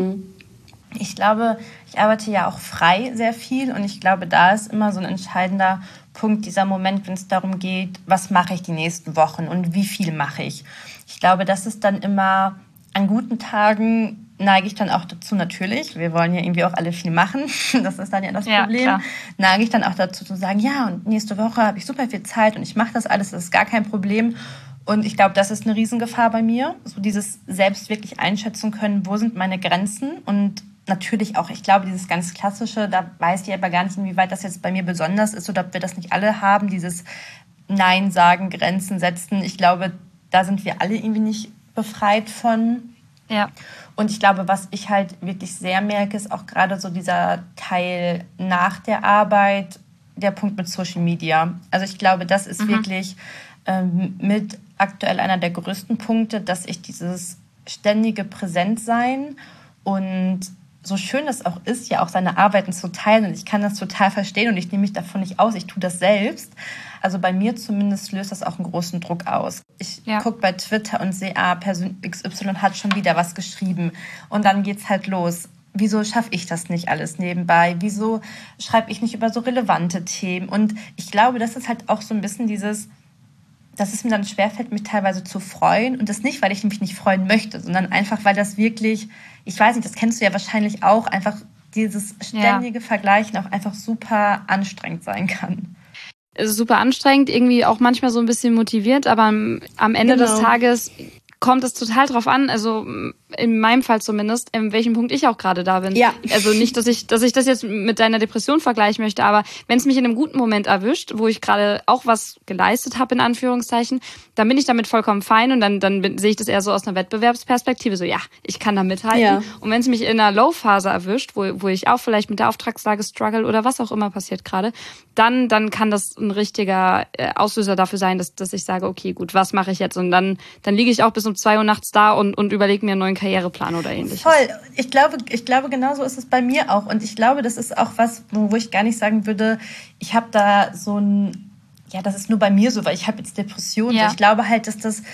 Ich glaube, ich arbeite ja auch frei sehr viel und ich glaube, da ist immer so ein entscheidender Punkt, dieser Moment, wenn es darum geht, was mache ich die nächsten Wochen und wie viel mache ich. Ich glaube, das ist dann immer, an guten Tagen neige ich dann auch dazu natürlich, wir wollen ja irgendwie auch alle viel machen, das ist dann ja das Problem, ja, neige ich dann auch dazu zu sagen, ja, und nächste Woche habe ich super viel Zeit und ich mache das alles, das ist gar kein Problem. Und ich glaube, das ist eine Riesengefahr bei mir, so dieses selbst wirklich einschätzen können, wo sind meine Grenzen und natürlich auch, ich glaube, dieses ganz Klassische, da weiß ich aber gar nicht, inwieweit das jetzt bei mir besonders ist oder ob wir das nicht alle haben, dieses Nein sagen, Grenzen setzen. Ich glaube, da sind wir alle irgendwie nicht befreit von. Ja. Und ich glaube, was ich halt wirklich sehr merke, ist auch gerade so dieser Teil nach der Arbeit, der Punkt mit Social Media. Also ich glaube, das ist mhm. wirklich ähm, mit aktuell einer der größten Punkte, dass ich dieses ständige Präsentsein und so schön es auch ist, ja auch seine Arbeiten zu teilen. Und ich kann das total verstehen und ich nehme mich davon nicht aus. Ich tue das selbst. Also bei mir zumindest löst das auch einen großen Druck aus. Ich ja. gucke bei Twitter und sehe, ah, Person X Y hat schon wieder was geschrieben. Und dann geht's halt los. Wieso schaffe ich das nicht alles nebenbei? Wieso schreibe ich nicht über so relevante Themen? Und ich glaube, das ist halt auch so ein bisschen dieses, dass es mir dann schwerfällt, mich teilweise zu freuen. Und das nicht, weil ich mich nicht freuen möchte, sondern einfach, weil das wirklich, ich weiß nicht, das kennst du ja wahrscheinlich auch, einfach dieses ständige ja. Vergleichen auch einfach super anstrengend sein kann. Es ist super anstrengend, irgendwie auch manchmal so ein bisschen motiviert, aber am, am Ende genau. des Tages kommt es total drauf an, also in meinem Fall zumindest, in welchem Punkt ich auch gerade da bin. Ja. Also nicht, dass ich, dass ich das jetzt mit deiner Depression vergleichen möchte, aber wenn es mich in einem guten Moment erwischt, wo ich gerade auch was geleistet habe, in Anführungszeichen, dann bin ich damit vollkommen fein und dann, dann bin, sehe ich das eher so aus einer Wettbewerbsperspektive, so ja, ich kann da mithalten. Ja. Und wenn es mich in einer Low-Phase erwischt, wo, wo ich auch vielleicht mit der Auftragslage struggle oder was auch immer passiert gerade, dann, dann kann das ein richtiger Auslöser dafür sein, dass, dass ich sage, okay, gut, was mache ich jetzt? Und dann, dann liege ich auch bis um zwei Uhr nachts da und, und überlege mir einen neuen Karriereplan oder ähnliches. Voll. Ich glaube, ich glaube, genauso ist es bei mir auch. Und ich glaube, das ist auch was, wo ich gar nicht sagen würde, ich habe da so ein, ja, das ist nur bei mir so, weil ich habe jetzt Depressionen. Ja. Ich glaube halt, dass das,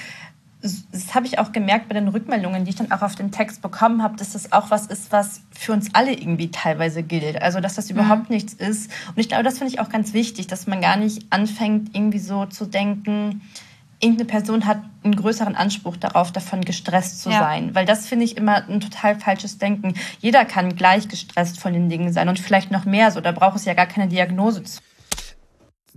das habe ich auch gemerkt bei den Rückmeldungen, die ich dann auch auf den Text bekommen habe, dass das auch was ist, was für uns alle irgendwie teilweise gilt. Also, dass das überhaupt mhm. nichts ist. Und ich glaube, das finde ich auch ganz wichtig, dass man gar nicht anfängt, irgendwie so zu denken, irgendeine Person hat einen größeren Anspruch darauf, davon gestresst zu ja. sein. Weil das finde ich immer ein total falsches Denken. Jeder kann gleich gestresst von den Dingen sein und vielleicht noch mehr so. Da braucht es ja gar keine Diagnose zu.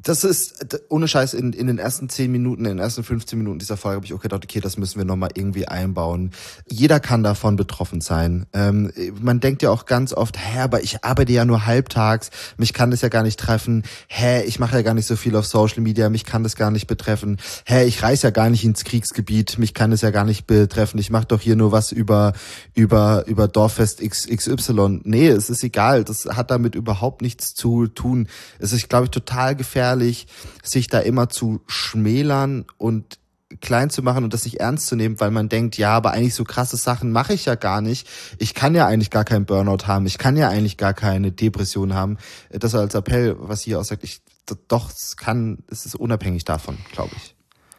Das ist, ohne Scheiß, in, in den ersten zehn Minuten, in den ersten fünfzehn Minuten dieser Folge habe ich auch gedacht, okay, das müssen wir nochmal irgendwie einbauen. Jeder kann davon betroffen sein. Ähm, man denkt ja auch ganz oft, hä, aber ich arbeite ja nur halbtags, mich kann das ja gar nicht treffen. Hä, ich mache ja gar nicht so viel auf Social Media, mich kann das gar nicht betreffen. Hä, ich reise ja gar nicht ins Kriegsgebiet, mich kann das ja gar nicht betreffen. Ich mache doch hier nur was über über über Dorffest X Y. Nee, es ist egal, das hat damit überhaupt nichts zu tun. Es ist, glaube ich, total gefährlich, sich da immer zu schmälern und klein zu machen und das nicht ernst zu nehmen, weil man denkt, ja, aber eigentlich so krasse Sachen mache ich ja gar nicht. Ich kann ja eigentlich gar keinen Burnout haben. Ich kann ja eigentlich gar keine Depression haben. Das als Appell, was hier auch sagt, ich, doch, es kann, es ist unabhängig davon, glaube ich.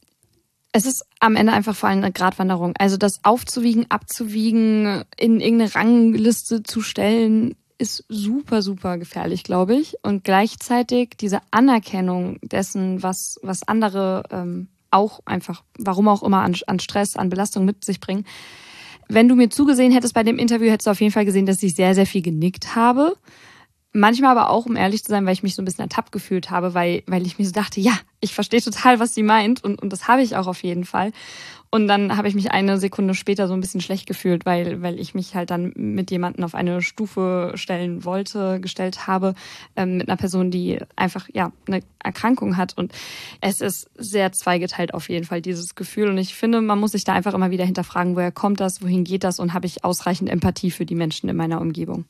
Es ist am Ende einfach vor allem eine Gratwanderung. Also das aufzuwiegen, abzuwiegen, in irgendeine Rangliste zu stellen, ist super, super gefährlich, glaube ich. Und gleichzeitig diese Anerkennung dessen, was, was andere ähm, auch einfach, warum auch immer, an, an Stress, an Belastung mit sich bringen. Wenn du mir zugesehen hättest bei dem Interview, hättest du auf jeden Fall gesehen, dass ich sehr, sehr viel genickt habe. Manchmal aber auch, um ehrlich zu sein, weil ich mich so ein bisschen ertappt gefühlt habe, weil, weil ich mir so dachte, ja, ich verstehe total, was sie meint und, und das habe ich auch auf jeden Fall. Und dann habe ich mich eine Sekunde später so ein bisschen schlecht gefühlt, weil, weil ich mich halt dann mit jemandem auf eine Stufe stellen wollte, gestellt habe, ähm, mit einer Person, die einfach, ja, eine Erkrankung hat. Und es ist sehr zweigeteilt auf jeden Fall, dieses Gefühl. Und ich finde, man muss sich da einfach immer wieder hinterfragen, woher kommt das, wohin geht das und habe ich ausreichend Empathie für die Menschen in meiner Umgebung.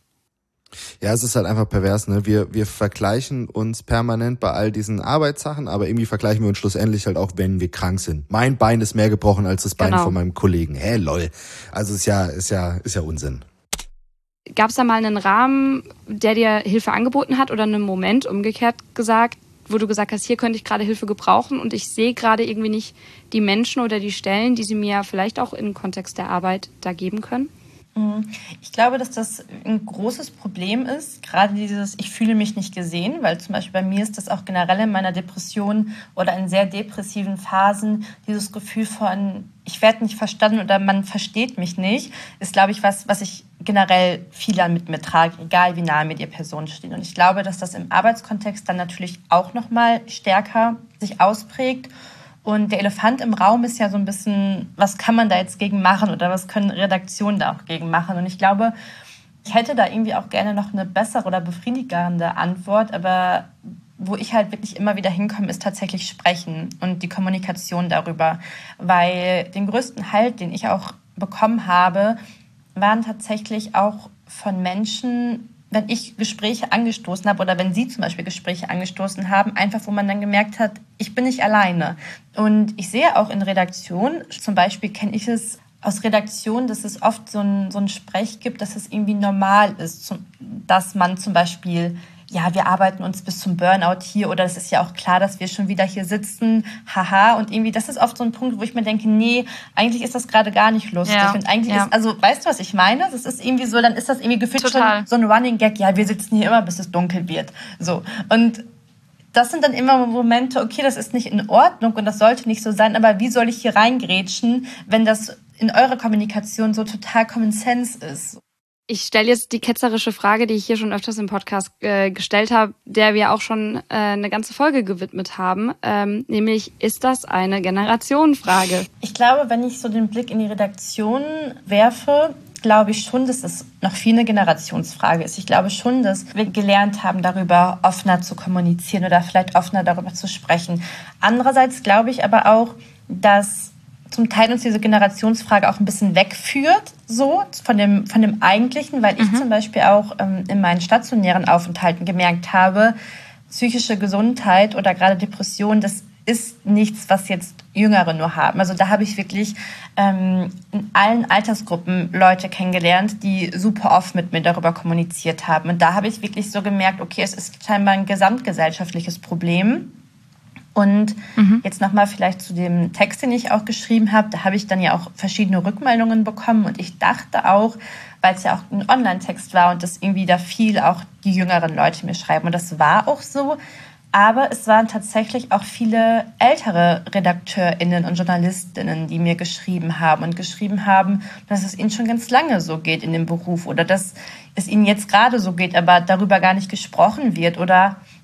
Ja, es ist halt einfach pervers, ne? Wir, wir vergleichen uns permanent bei all diesen Arbeitssachen, aber irgendwie vergleichen wir uns schlussendlich halt auch, wenn wir krank sind. Mein Bein ist mehr gebrochen als das Bein genau. von meinem Kollegen. Hä, lol. Also ist ja, ist ja, ist ja Unsinn. Gab es da mal einen Rahmen, der dir Hilfe angeboten hat oder einen Moment umgekehrt gesagt, wo du gesagt hast, hier könnte ich gerade Hilfe gebrauchen und ich sehe gerade irgendwie nicht die Menschen oder die Stellen, die sie mir vielleicht auch im Kontext der Arbeit da geben können? Ich glaube, dass das ein großes Problem ist, gerade dieses, ich fühle mich nicht gesehen, weil zum Beispiel bei mir ist das auch generell in meiner Depression oder in sehr depressiven Phasen, dieses Gefühl von, ich werde nicht verstanden oder man versteht mich nicht, ist, glaube ich, was, was ich generell viel mit mir trage, egal wie nahe mir die Personen stehen. Und ich glaube, dass das im Arbeitskontext dann natürlich auch nochmal stärker sich ausprägt. Und der Elefant im Raum ist ja so ein bisschen, was kann man da jetzt gegen machen oder was können Redaktionen da auch gegen machen? Und ich glaube, ich hätte da irgendwie auch gerne noch eine bessere oder befriedigende Antwort, aber wo ich halt wirklich immer wieder hinkomme, ist tatsächlich Sprechen und die Kommunikation darüber. Weil den größten Halt, den ich auch bekommen habe, waren tatsächlich auch von Menschen, wenn ich Gespräche angestoßen habe oder wenn Sie zum Beispiel Gespräche angestoßen haben, einfach wo man dann gemerkt hat, ich bin nicht alleine. Und ich sehe auch in Redaktionen, zum Beispiel kenne ich es aus Redaktionen, dass es oft so ein, so ein Sprech gibt, dass es irgendwie normal ist, zum, dass man zum Beispiel, ja, wir arbeiten uns bis zum Burnout hier oder es ist ja auch klar, dass wir schon wieder hier sitzen, haha, und irgendwie, das ist oft so ein Punkt, wo ich mir denke, nee, eigentlich ist das gerade gar nicht lustig ja, und eigentlich ja. ist, also, weißt du, was ich meine? Das ist irgendwie so, dann ist das irgendwie gefühlt Total. schon so ein Running Gag, ja, wir sitzen hier immer, bis es dunkel wird, so, und das sind dann immer Momente, okay, das ist nicht in Ordnung und das sollte nicht so sein, aber wie soll ich hier reingrätschen, wenn das in eurer Kommunikation so total Common Sense ist? Ich stelle jetzt die ketzerische Frage, die ich hier schon öfters im Podcast äh, gestellt habe, der wir auch schon äh, eine ganze Folge gewidmet haben, ähm, nämlich, ist das eine Generationenfrage? Ich glaube, wenn ich so den Blick in die Redaktion werfe, glaube ich schon, dass es noch viel eine Generationsfrage ist. Ich glaube schon, dass wir gelernt haben, darüber offener zu kommunizieren oder vielleicht offener darüber zu sprechen. Andererseits glaube ich aber auch, dass zum Teil uns diese Generationsfrage auch ein bisschen wegführt, so von dem, von dem Eigentlichen, weil ich mhm. zum Beispiel auch ähm, in meinen stationären Aufenthalten gemerkt habe, psychische Gesundheit oder gerade Depression, das ist nichts, was jetzt Jüngere nur haben. Also da habe ich wirklich ähm, in allen Altersgruppen Leute kennengelernt, die super oft mit mir darüber kommuniziert haben. Und da habe ich wirklich so gemerkt, okay, es ist scheinbar ein gesamtgesellschaftliches Problem. Und mhm. jetzt nochmal vielleicht zu dem Text, den ich auch geschrieben habe. Da habe ich dann ja auch verschiedene Rückmeldungen bekommen. Und ich dachte auch, weil es ja auch ein Online-Text war und das irgendwie da viel auch die jüngeren Leute mir schreiben. Und das war auch so. Aber es waren tatsächlich auch viele ältere RedakteurInnen und JournalistInnen, die mir geschrieben haben und geschrieben haben, dass es ihnen schon ganz lange so geht in dem Beruf oder dass es ihnen jetzt gerade so geht, aber darüber gar nicht gesprochen wird oder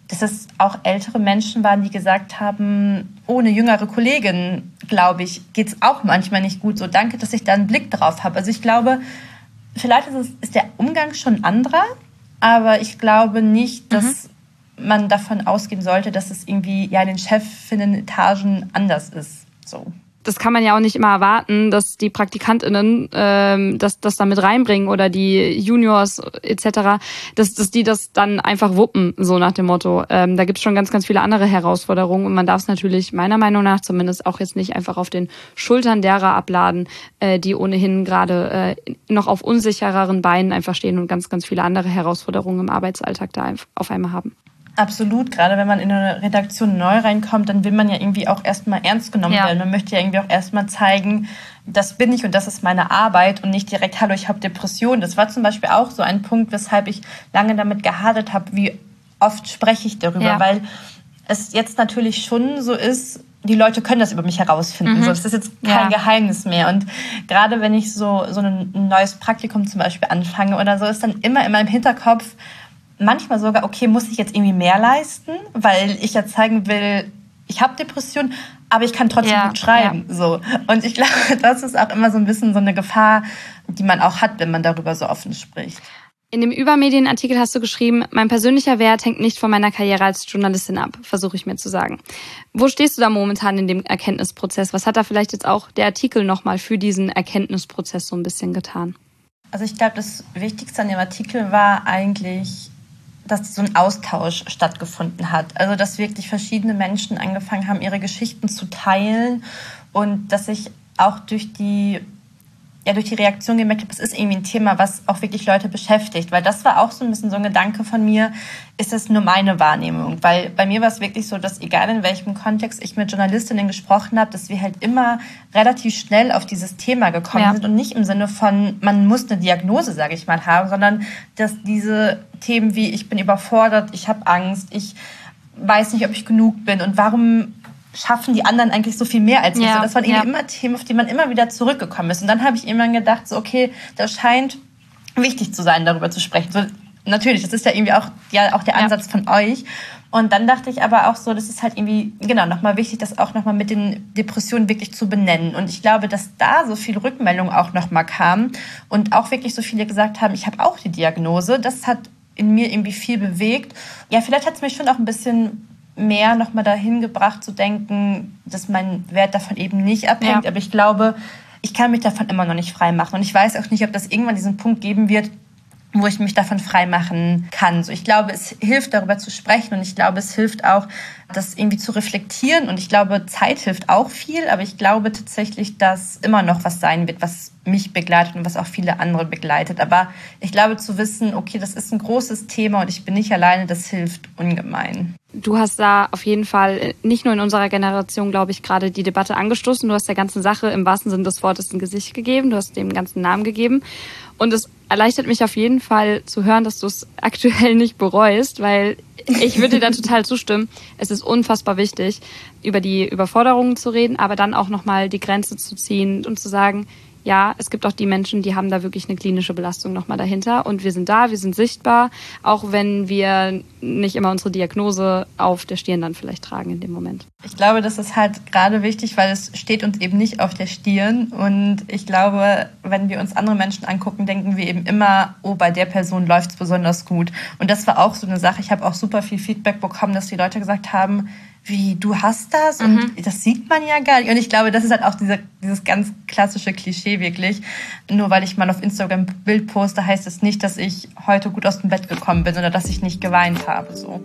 dass es auch ältere Menschen waren, die gesagt haben, ohne jüngere Kollegin, glaube ich, geht's auch manchmal nicht gut. So, danke, dass ich da einen Blick drauf habe. Also ich glaube, vielleicht ist, es, ist der Umgang schon anderer, aber ich glaube nicht, dass mhm. man davon ausgehen sollte, dass es irgendwie ja in den Chefinnen-Etagen anders ist. So. Das kann man ja auch nicht immer erwarten, dass die PraktikantInnen ähm, das, das da mit reinbringen oder die Juniors et cetera, dass, dass die das dann einfach wuppen, so nach dem Motto. Ähm, da gibt's schon ganz, ganz viele andere Herausforderungen und man darf es natürlich meiner Meinung nach zumindest auch jetzt nicht einfach auf den Schultern derer abladen, äh, die ohnehin gerade äh, noch auf unsichereren Beinen einfach stehen und ganz, ganz viele andere Herausforderungen im Arbeitsalltag da auf einmal haben. Absolut, gerade wenn man in eine Redaktion neu reinkommt, dann will man ja irgendwie auch erstmal ernst genommen ja. werden. Man möchte ja irgendwie auch erstmal zeigen, das bin ich und das ist meine Arbeit und nicht direkt, hallo, ich habe Depressionen. Das war zum Beispiel auch so ein Punkt, weshalb ich lange damit gehadert habe, wie oft spreche ich darüber, ja. weil es jetzt natürlich schon so ist, die Leute können das über mich herausfinden. Mhm. So, das ist jetzt kein ja. Geheimnis mehr. Und gerade wenn ich so, so ein neues Praktikum zum Beispiel anfange oder so, ist dann immer in meinem Hinterkopf, manchmal sogar, okay, muss ich jetzt irgendwie mehr leisten, weil ich ja zeigen will, ich habe Depressionen, aber ich kann trotzdem ja, gut schreiben. Ja. So. Und ich glaube, das ist auch immer so ein bisschen so eine Gefahr, die man auch hat, wenn man darüber so offen spricht. In dem Übermedienartikel hast du geschrieben, mein persönlicher Wert hängt nicht von meiner Karriere als Journalistin ab, versuche ich mir zu sagen. Wo stehst du da momentan in dem Erkenntnisprozess? Was hat da vielleicht jetzt auch der Artikel nochmal für diesen Erkenntnisprozess so ein bisschen getan? Also ich glaube, das Wichtigste an dem Artikel war eigentlich, dass so ein Austausch stattgefunden hat. Also dass wirklich verschiedene Menschen angefangen haben, ihre Geschichten zu teilen und dass ich auch durch die, ja, durch die Reaktion gemerkt habe, es ist irgendwie ein Thema, was auch wirklich Leute beschäftigt. Weil das war auch so ein bisschen so ein Gedanke von mir, ist das nur meine Wahrnehmung? Weil bei mir war es wirklich so, dass egal in welchem Kontext ich mit Journalistinnen gesprochen habe, dass wir halt immer relativ schnell auf dieses Thema gekommen ja. sind und nicht im Sinne von, man muss eine Diagnose, sage ich mal, haben, sondern dass diese Themen wie, ich bin überfordert, ich habe Angst, ich weiß nicht, ob ich genug bin und warum schaffen die anderen eigentlich so viel mehr als ich. Ja, so, das waren ja. immer Themen, auf die man immer wieder zurückgekommen ist. Und dann habe ich irgendwann gedacht, so okay, das scheint wichtig zu sein, darüber zu sprechen. So, natürlich, das ist ja irgendwie auch, ja, auch der Ansatz ja. von euch. Und dann dachte ich aber auch so, das ist halt irgendwie, genau, nochmal wichtig, das auch nochmal mit den Depressionen wirklich zu benennen. Und ich glaube, dass da so viel Rückmeldung auch nochmal kam und auch wirklich so viele gesagt haben, ich habe auch die Diagnose. Das hat in mir irgendwie viel bewegt. Ja, vielleicht hat es mich schon auch ein bisschen mehr nochmal dahin gebracht zu denken, dass mein Wert davon eben nicht abhängt. Ja. Aber ich glaube, ich kann mich davon immer noch nicht frei machen. Und ich weiß auch nicht, ob das irgendwann diesen Punkt geben wird, wo ich mich davon frei machen kann. So, ich glaube, es hilft, darüber zu sprechen. Und ich glaube, es hilft auch, das irgendwie zu reflektieren. Und ich glaube, Zeit hilft auch viel. Aber ich glaube tatsächlich, dass immer noch was sein wird, was mich begleitet und was auch viele andere begleitet. Aber ich glaube, zu wissen, okay, das ist ein großes Thema und ich bin nicht alleine, das hilft ungemein. Du hast da auf jeden Fall nicht nur in unserer Generation, glaube ich, gerade die Debatte angestoßen. Du hast der ganzen Sache im wahrsten Sinne des Wortes ein Gesicht gegeben. Du hast dem ganzen Namen gegeben. Und es erleichtert mich auf jeden Fall zu hören, dass du es aktuell nicht bereust, weil ich würde dir da total zustimmen. Es ist unfassbar wichtig, über die Überforderungen zu reden, aber dann auch nochmal die Grenze zu ziehen und zu sagen, ja, es gibt auch die Menschen, die haben da wirklich eine klinische Belastung nochmal dahinter. Und wir sind da, wir sind sichtbar, auch wenn wir nicht immer unsere Diagnose auf der Stirn dann vielleicht tragen in dem Moment. Ich glaube, das ist halt gerade wichtig, weil es steht uns eben nicht auf der Stirn. Und ich glaube, wenn wir uns andere Menschen angucken, denken wir eben immer, oh, bei der Person läuft es besonders gut. Und das war auch so eine Sache. Ich habe auch super viel Feedback bekommen, dass die Leute gesagt haben, wie, du hast das? Und mhm. das sieht man ja gar nicht. Und ich glaube, das ist halt auch diese, dieses ganz klassische Klischee wirklich. Nur weil ich mal auf Instagram ein Bild poste, heißt es nicht, dass ich heute gut aus dem Bett gekommen bin oder dass ich nicht geweint habe. So.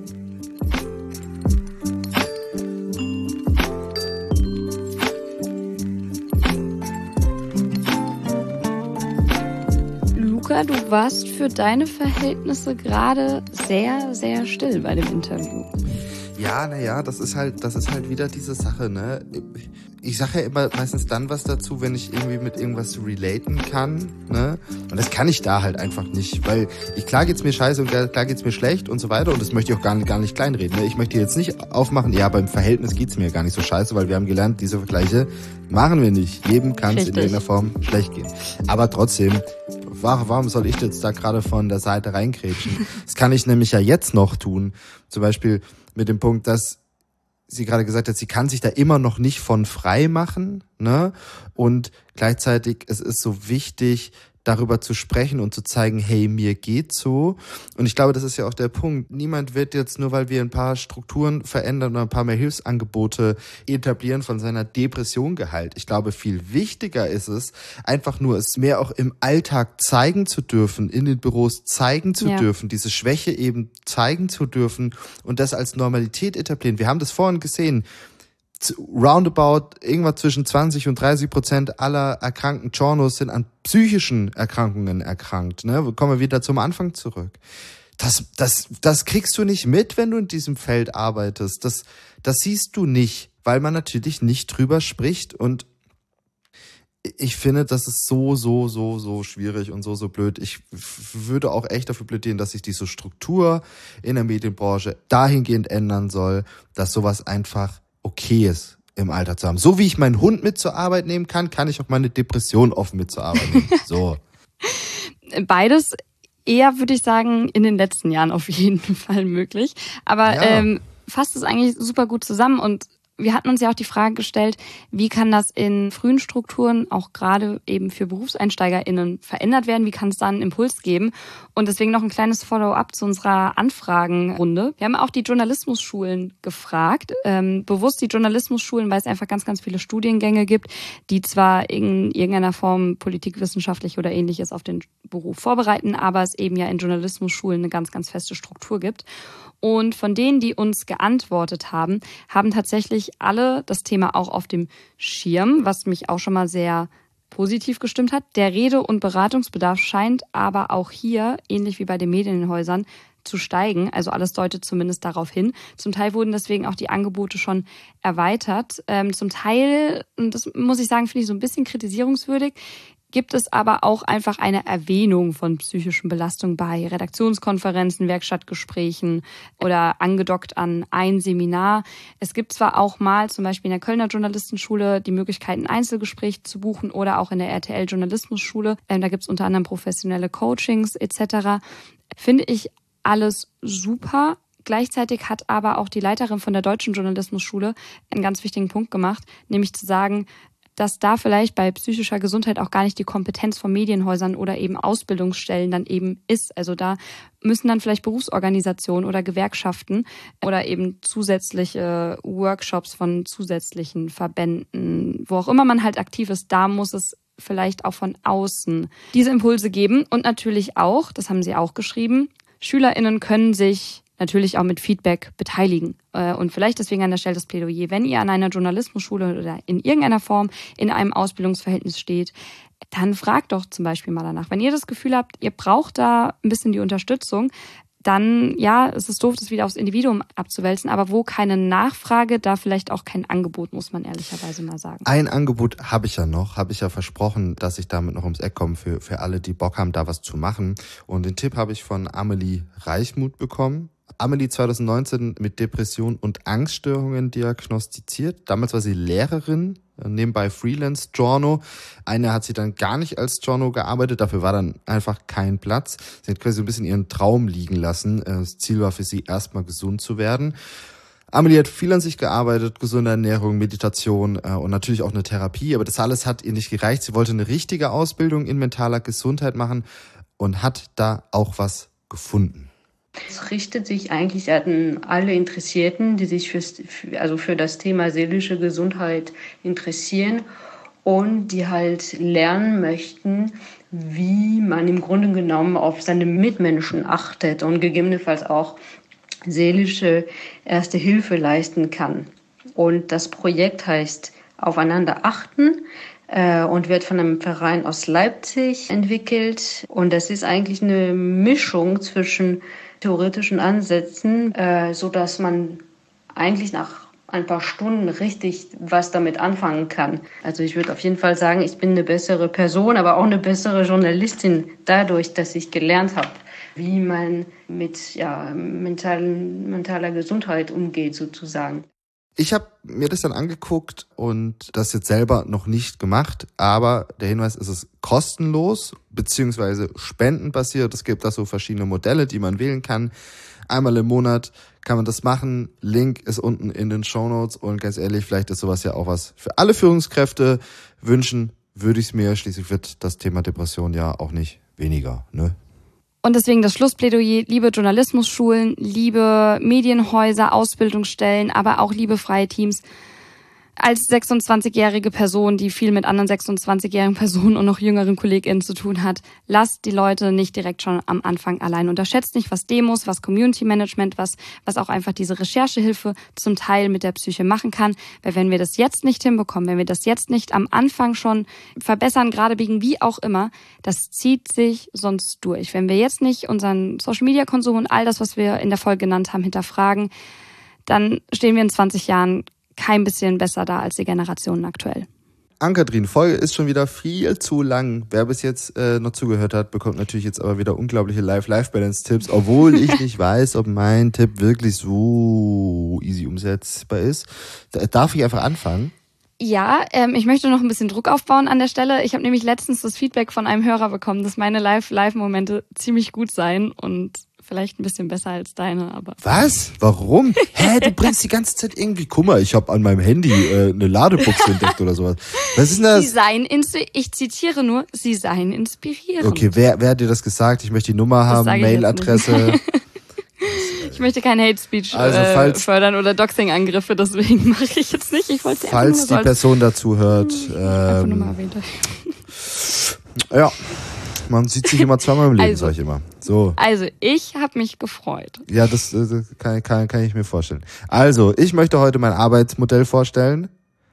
Luca, du warst für deine Verhältnisse gerade sehr, sehr still bei dem Interview. Ja, naja, das ist halt, das ist halt wieder diese Sache, ne? Ich sage ja immer meistens dann was dazu, wenn ich irgendwie mit irgendwas relaten kann, ne? Und das kann ich da halt einfach nicht, weil ich, klar geht's mir scheiße und klar geht's mir schlecht und so weiter und das möchte ich auch gar nicht, gar nicht kleinreden, ne? Ich möchte jetzt nicht aufmachen, ja, beim Verhältnis geht's mir gar nicht so scheiße, weil wir haben gelernt, diese Vergleiche machen wir nicht. Jedem kann es in irgendeiner Form schlecht gehen. Aber trotzdem, warum soll ich jetzt da gerade von der Seite reingrätschen? Das kann ich nämlich ja jetzt noch tun. Zum Beispiel mit dem Punkt, dass sie gerade gesagt hat, sie kann sich da immer noch nicht von frei machen, ne? Und gleichzeitig, es ist so wichtig, darüber zu sprechen und zu zeigen, hey, mir geht's so. Und ich glaube, das ist ja auch der Punkt. Niemand wird jetzt, nur weil wir ein paar Strukturen verändern oder ein paar mehr Hilfsangebote etablieren, von seiner Depression geheilt. Ich glaube, viel wichtiger ist es, einfach nur es mehr auch im Alltag zeigen zu dürfen, in den Büros zeigen zu ja. dürfen, diese Schwäche eben zeigen zu dürfen und das als Normalität etablieren. Wir haben das vorhin gesehen. Roundabout irgendwas zwischen zwanzig und dreißig Prozent aller erkrankten Giornos sind an psychischen Erkrankungen erkrankt. Ne? Kommen wir wieder zum Anfang zurück. Das, das, das kriegst du nicht mit, wenn du in diesem Feld arbeitest. Das, das siehst du nicht, weil man natürlich nicht drüber spricht. Und ich finde, das ist so, so, so, so schwierig und so, so blöd. Ich würde auch echt dafür plädieren, dass sich diese Struktur in der Medienbranche dahingehend ändern soll, dass sowas einfach okay ist, im Alter zu haben. So wie ich meinen Hund mit zur Arbeit nehmen kann, kann ich auch meine Depression offen mit zur Arbeit nehmen. So. Beides eher, würde ich sagen, in den letzten Jahren auf jeden Fall möglich. Aber ja. ähm, fasst es eigentlich super gut zusammen und wir hatten uns ja auch die Frage gestellt, wie kann das in frühen Strukturen auch gerade eben für BerufseinsteigerInnen verändert werden? Wie kann es da einen Impuls geben? Und deswegen noch ein kleines Follow-up zu unserer Anfragenrunde. Wir haben auch die Journalismusschulen gefragt, ähm, bewusst die Journalismusschulen, weil es einfach ganz, ganz viele Studiengänge gibt, die zwar in irgendeiner Form politikwissenschaftlich oder ähnliches auf den Beruf vorbereiten, aber es eben ja in Journalismusschulen eine ganz, ganz feste Struktur gibt. Und von denen, die uns geantwortet haben, haben tatsächlich alle das Thema auch auf dem Schirm, was mich auch schon mal sehr positiv gestimmt hat. Der Rede- und Beratungsbedarf scheint aber auch hier, ähnlich wie bei den Medienhäusern, zu steigen. Also alles deutet zumindest darauf hin. Zum Teil wurden deswegen auch die Angebote schon erweitert. Ähm, zum Teil, und das muss ich sagen, finde ich so ein bisschen kritisierungswürdig, gibt es aber auch einfach eine Erwähnung von psychischen Belastungen bei Redaktionskonferenzen, Werkstattgesprächen oder angedockt an ein Seminar. Es gibt zwar auch mal zum Beispiel in der Kölner Journalistenschule die Möglichkeit, ein Einzelgespräch zu buchen oder auch in der R T L Journalismusschule. Ähm, da gibt es unter anderem professionelle Coachings et cetera. Finde ich alles super. Gleichzeitig hat aber auch die Leiterin von der Deutschen Journalismusschule einen ganz wichtigen Punkt gemacht, nämlich zu sagen, dass da vielleicht bei psychischer Gesundheit auch gar nicht die Kompetenz von Medienhäusern oder eben Ausbildungsstellen dann eben ist. Also da müssen dann vielleicht Berufsorganisationen oder Gewerkschaften oder eben zusätzliche Workshops von zusätzlichen Verbänden, wo auch immer man halt aktiv ist, da muss es vielleicht auch von außen diese Impulse geben. Und natürlich auch, das haben sie auch geschrieben, SchülerInnen können sich natürlich auch mit Feedback beteiligen. Und vielleicht deswegen an der Stelle das Plädoyer, wenn ihr an einer Journalismusschule oder in irgendeiner Form in einem Ausbildungsverhältnis steht, dann fragt doch zum Beispiel mal danach. Wenn ihr das Gefühl habt, ihr braucht da ein bisschen die Unterstützung, dann, ja, es ist doof, das wieder aufs Individuum abzuwälzen, aber wo keine Nachfrage, da vielleicht auch kein Angebot, muss man ehrlicherweise mal sagen. Ein Angebot habe ich ja noch, habe ich ja versprochen, dass ich damit noch ums Eck komme für, für alle, die Bock haben, da was zu machen. Und den Tipp habe ich von Amelie Reichmuth bekommen. Amelie zwanzig neunzehn mit Depression und Angststörungen diagnostiziert. Damals war sie Lehrerin, nebenbei Freelance-Journo. Eine hat sie dann gar nicht als Journo gearbeitet, dafür war dann einfach kein Platz. Sie hat quasi ein bisschen ihren Traum liegen lassen. Das Ziel war für sie, erstmal gesund zu werden. Amelie hat viel an sich gearbeitet, gesunde Ernährung, Meditation äh, und natürlich auch eine Therapie, aber das alles hat ihr nicht gereicht. Sie wollte eine richtige Ausbildung in mentaler Gesundheit machen und hat da auch was gefunden. Es richtet sich eigentlich an alle Interessierten, die sich fürs, also für das Thema seelische Gesundheit interessieren und die halt lernen möchten, wie man im Grunde genommen auf seine Mitmenschen achtet und gegebenenfalls auch seelische Erste Hilfe leisten kann. Und das Projekt heißt Aufeinander achten äh, und wird von einem Verein aus Leipzig entwickelt. Und das ist eigentlich eine Mischung zwischen theoretischen Ansätzen, äh, so dass man eigentlich nach ein paar Stunden richtig was damit anfangen kann. Also ich würde auf jeden Fall sagen, ich bin eine bessere Person, aber auch eine bessere Journalistin dadurch, dass ich gelernt habe, wie man mit ja, mentalen, mentaler Gesundheit umgeht sozusagen. Ich habe mir das dann angeguckt und das jetzt selber noch nicht gemacht, aber der Hinweis ist, es ist kostenlos beziehungsweise spendenbasiert. Es gibt da so verschiedene Modelle, die man wählen kann. Einmal im Monat kann man das machen. Link ist unten in den Shownotes und ganz ehrlich, vielleicht ist sowas ja auch was für alle Führungskräfte. Wünschen würde ich es mir. Schließlich wird das Thema Depression ja auch nicht weniger, ne? Und deswegen das Schlussplädoyer, liebe Journalismusschulen, liebe Medienhäuser, Ausbildungsstellen, aber auch liebe freie Teams. Als sechsundzwanzigjährige Person, die viel mit anderen sechsundzwanzigjährigen Personen und noch jüngeren KollegInnen zu tun hat, lasst die Leute nicht direkt schon am Anfang allein. Unterschätzt nicht, was Demos, was Community Management, was, was auch einfach diese Recherchehilfe zum Teil mit der Psyche machen kann. Weil wenn wir das jetzt nicht hinbekommen, wenn wir das jetzt nicht am Anfang schon verbessern, gerade biegen, wie auch immer, das zieht sich sonst durch. Wenn wir jetzt nicht unseren Social-Media-Konsum und all das, was wir in der Folge genannt haben, hinterfragen, dann stehen wir in zwanzig Jahren kein bisschen besser da als die Generationen aktuell. Ann-Kathrin, Folge ist schon wieder viel zu lang. Wer bis jetzt äh, noch zugehört hat, bekommt natürlich jetzt aber wieder unglaubliche Life-Life-Balance-Tipps, obwohl ich nicht weiß, ob mein Tipp wirklich so easy umsetzbar ist. Darf ich einfach anfangen? Ja, ähm, ich möchte noch ein bisschen Druck aufbauen an der Stelle. Ich habe nämlich letztens das Feedback von einem Hörer bekommen, dass meine Live-Live-Momente ziemlich gut seien und vielleicht ein bisschen besser als deine, aber... Was? Warum? Hä, du bringst die ganze Zeit irgendwie... Guck mal, ich habe an meinem Handy äh, eine Ladebuchse entdeckt oder sowas. Was ist denn das? Sie seien, inspir- ich zitiere nur, sie seien inspirierend. Okay, wer, wer hat dir das gesagt? Ich möchte die Nummer haben, Mailadresse... Ich möchte kein Hate Speech also, falls, äh, fördern oder Doxing-Angriffe, deswegen mache ich jetzt nicht. Ich wollte falls die Person dazu hört. Hm, einfach ähm, nur mal erwähnt. Ja, man sieht sich immer zweimal im Leben, also, sag ich immer. So. Also, ich habe mich gefreut. Ja, das, das kann, kann, kann ich mir vorstellen. Also, ich möchte heute mein Arbeitsmodell vorstellen.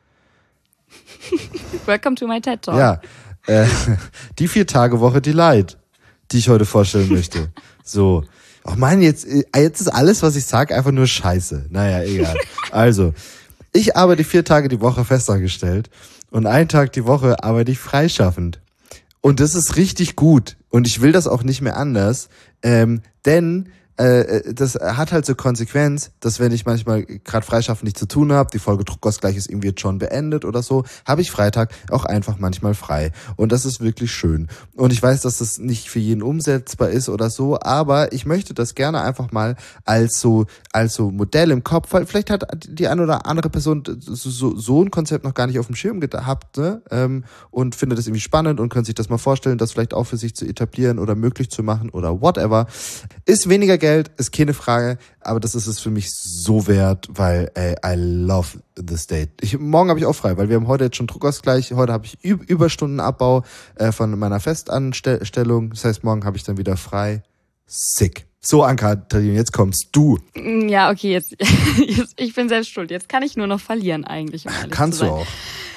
Welcome to my TED Talk. Ja, äh, die Vier-Tage-Woche Delight, die ich heute vorstellen möchte. So. Oh Mann, jetzt, jetzt ist alles, was ich sage, einfach nur Scheiße. Naja, egal. Also, ich arbeite vier Tage die Woche festangestellt und einen Tag die Woche arbeite ich freischaffend. Und das ist richtig gut. Und ich will das auch nicht mehr anders, ähm, denn äh, das hat halt so Konsequenz, dass wenn ich manchmal gerade freischaffend nichts zu tun habe, die Folge Druckausgleich ist irgendwie jetzt schon beendet oder so, habe ich Freitag auch einfach manchmal frei. Und das ist wirklich schön. Und ich weiß, dass das nicht für jeden umsetzbar ist oder so, aber ich möchte das gerne einfach mal als so als so Modell im Kopf, weil vielleicht hat die eine oder andere Person so, so, so ein Konzept noch gar nicht auf dem Schirm gehabt, ne? ähm, und findet das irgendwie spannend und könnte sich das mal vorstellen, das vielleicht auch für sich zu etablieren oder möglich zu machen oder whatever. Ist weniger Geld, ist keine Frage, aber das ist es für mich so wert, weil ey, I love this date. Ich, morgen habe ich auch frei, weil wir haben heute jetzt schon Druckausgleich, heute habe ich Ü- Überstundenabbau äh, von meiner Festanstellung, das heißt, morgen habe ich dann wieder frei. Sick. So, Ann-Kathrin, jetzt kommst du. Ja, okay, jetzt, jetzt ich bin selbst schuld. Jetzt kann ich nur noch verlieren eigentlich. Um Kannst du auch.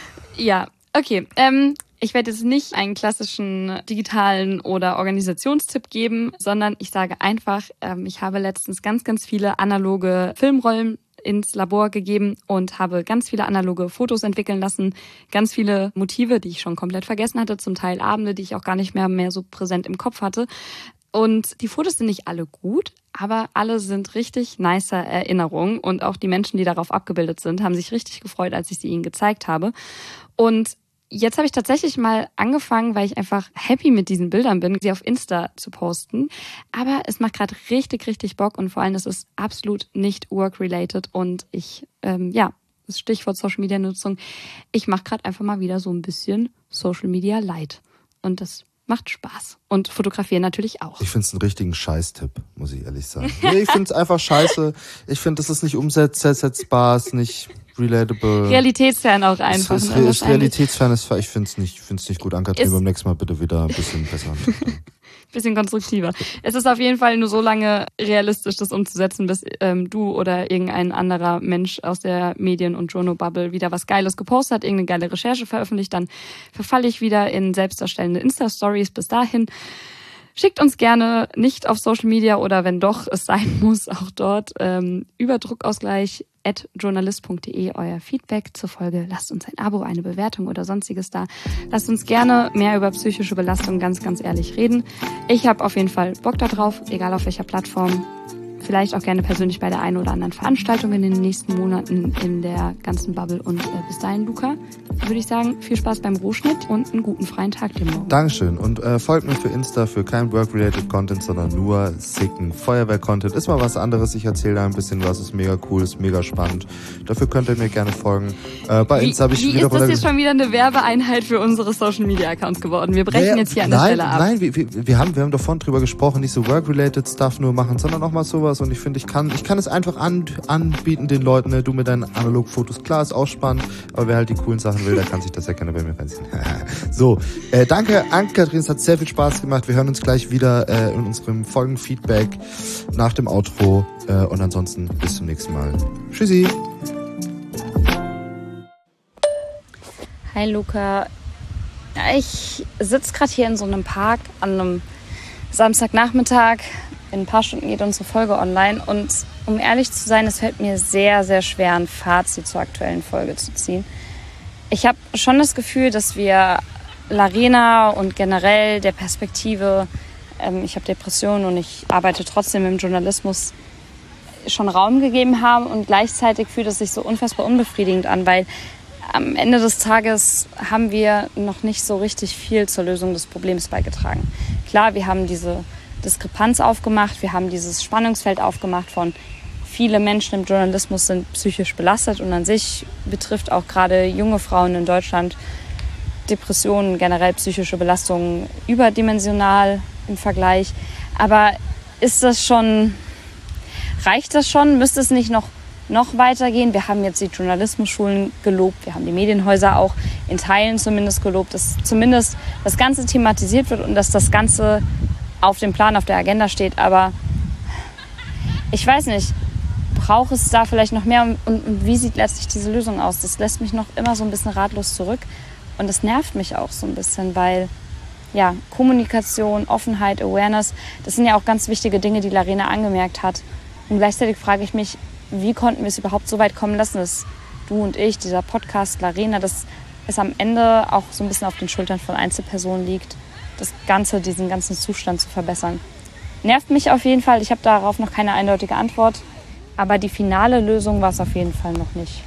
Ja, okay. Ähm, ich werde jetzt nicht einen klassischen digitalen oder Organisationstipp geben, sondern ich sage einfach, ähm, ich habe letztens ganz, ganz viele analoge Filmrollen ins Labor gegeben und habe ganz viele analoge Fotos entwickeln lassen, ganz viele Motive, die ich schon komplett vergessen hatte, zum Teil Abende, die ich auch gar nicht mehr, mehr so präsent im Kopf hatte. Und die Fotos sind nicht alle gut, aber alle sind richtig nicer Erinnerungen. Und auch die Menschen, die darauf abgebildet sind, haben sich richtig gefreut, als ich sie ihnen gezeigt habe. Und jetzt habe ich tatsächlich mal angefangen, weil ich einfach happy mit diesen Bildern bin, sie auf Insta zu posten. Aber es macht gerade richtig, richtig Bock und vor allem ist es absolut nicht work-related. Und ich, ähm, ja, das Stichwort Social-Media-Nutzung, ich mache gerade einfach mal wieder so ein bisschen Social-Media-Light. Und das macht Spaß. Und fotografieren natürlich auch. Ich finde es einen richtigen Scheiß-Tipp, muss ich ehrlich sagen. Nee, ich finde es einfach scheiße. Ich finde, das ist nicht umsetzbar, ist nicht relatable. Realitätsfern auch einfach. Ist, ist, ne? ist Realitätsfern, ist, ich finde es nicht, find's nicht gut. Ann-Kathrin, Ist- beim nächsten Mal bitte wieder ein bisschen besser. Bisschen konstruktiver. Es ist auf jeden Fall nur so lange realistisch, das umzusetzen, bis ähm, du oder irgendein anderer Mensch aus der Medien- und Journo-Bubble wieder was Geiles gepostet hat, irgendeine geile Recherche veröffentlicht, dann verfalle ich wieder in selbstdarstellende Insta-Stories. Bis dahin schickt uns gerne nicht auf Social Media oder wenn doch es sein muss, auch dort ähm, über Druckausgleich at journalist punkt de euer Feedback zur Folge. Lasst uns ein Abo, eine Bewertung oder sonstiges da. Lasst uns gerne mehr über psychische Belastung ganz, ganz ehrlich reden. Ich habe auf jeden Fall Bock da drauf, egal auf welcher Plattform. vielleicht auch gerne persönlich bei der einen oder anderen Veranstaltung in den nächsten Monaten in der ganzen Bubble. Und äh, bis dahin, Luca, würde ich sagen, viel Spaß beim Rohschnitt und einen guten freien Tag dir morgen. Dankeschön. Und äh, folgt mir für Insta für kein Work-related Content, sondern nur sicken Feuerwehr-Content. Ist mal was anderes. Ich erzähle da ein bisschen was. Ist mega cool, ist mega spannend. Dafür könnt ihr mir gerne folgen. Äh, bei wie, Insta habe ich wie wieder ist das jetzt schon wieder eine Werbeeinheit für unsere Social-Media-Accounts geworden? Wir brechen ja, jetzt hier an nein, der Stelle ab. Nein, wir, wir, wir, haben, wir haben davon drüber gesprochen, nicht so Work-related Stuff nur machen, sondern auch mal sowas. Und ich finde, ich kann, ich kann es einfach an, anbieten den Leuten. Ne? Du mit deinen Analogfotos, klar, ist auch spannend. Aber wer halt die coolen Sachen will, der kann sich das ja gerne bei mir reinziehen. So, äh, danke Ann-Kathrin, es hat sehr viel Spaß gemacht. Wir hören uns gleich wieder äh, in unserem Folgenfeedback nach dem Outro. Äh, und ansonsten bis zum nächsten Mal. Tschüssi. Hi Luca. Ich sitze gerade hier in so einem Park an einem Samstagnachmittag. In ein paar Stunden geht unsere Folge online. Und um ehrlich zu sein, es fällt mir sehr, sehr schwer, ein Fazit zur aktuellen Folge zu ziehen. Ich habe schon das Gefühl, dass wir Larena und generell der Perspektive, ähm, ich habe Depressionen und ich arbeite trotzdem im Journalismus, schon Raum gegeben haben. Und gleichzeitig fühlt es sich so unfassbar unbefriedigend an, weil am Ende des Tages haben wir noch nicht so richtig viel zur Lösung des Problems beigetragen. Klar, wir haben diese Diskrepanz aufgemacht, wir haben dieses Spannungsfeld aufgemacht von viele Menschen im Journalismus sind psychisch belastet und an sich betrifft auch gerade junge Frauen in Deutschland Depressionen, generell psychische Belastungen überdimensional im Vergleich. Aber ist das schon, reicht das schon? Müsste es nicht noch noch weitergehen? Wir haben jetzt die Journalismusschulen gelobt, wir haben die Medienhäuser auch in Teilen zumindest gelobt, dass zumindest das Ganze thematisiert wird und dass das Ganze auf dem Plan, auf der Agenda steht. Aber ich weiß nicht, braucht es da vielleicht noch mehr und, und, und wie sieht letztlich diese Lösung aus? Das lässt mich noch immer so ein bisschen ratlos zurück und das nervt mich auch so ein bisschen, weil ja, Kommunikation, Offenheit, Awareness, das sind ja auch ganz wichtige Dinge, die Larena angemerkt hat. Und gleichzeitig frage ich mich, wie konnten wir es überhaupt so weit kommen lassen, dass du und ich, dieser Podcast Larena, dass es am Ende auch so ein bisschen auf den Schultern von Einzelpersonen liegt, das Ganze, diesen ganzen Zustand zu verbessern. Nervt mich auf jeden Fall. Ich habe darauf noch keine eindeutige Antwort. Aber die finale Lösung war es auf jeden Fall noch nicht.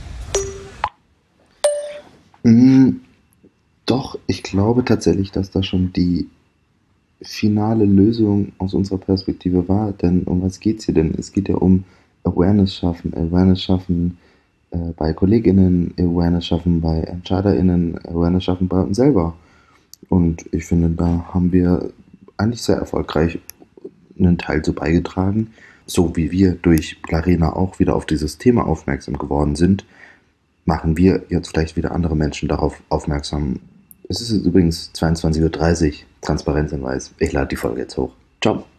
Mm, doch, ich glaube tatsächlich, dass da schon die finale Lösung aus unserer Perspektive war. Denn um was geht es hier denn? Es geht ja um Awareness schaffen. Awareness schaffen äh, bei KollegInnen, Awareness schaffen bei EntscheiderInnen, Awareness schaffen bei uns selber. Und ich finde, da haben wir eigentlich sehr erfolgreich einen Teil zu beigetragen. So wie wir durch Larena auch wieder auf dieses Thema aufmerksam geworden sind, machen wir jetzt vielleicht wieder andere Menschen darauf aufmerksam. Es ist übrigens zweiundzwanzig Uhr dreißig, Transparenzhinweis. Ich lade die Folge jetzt hoch. Ciao.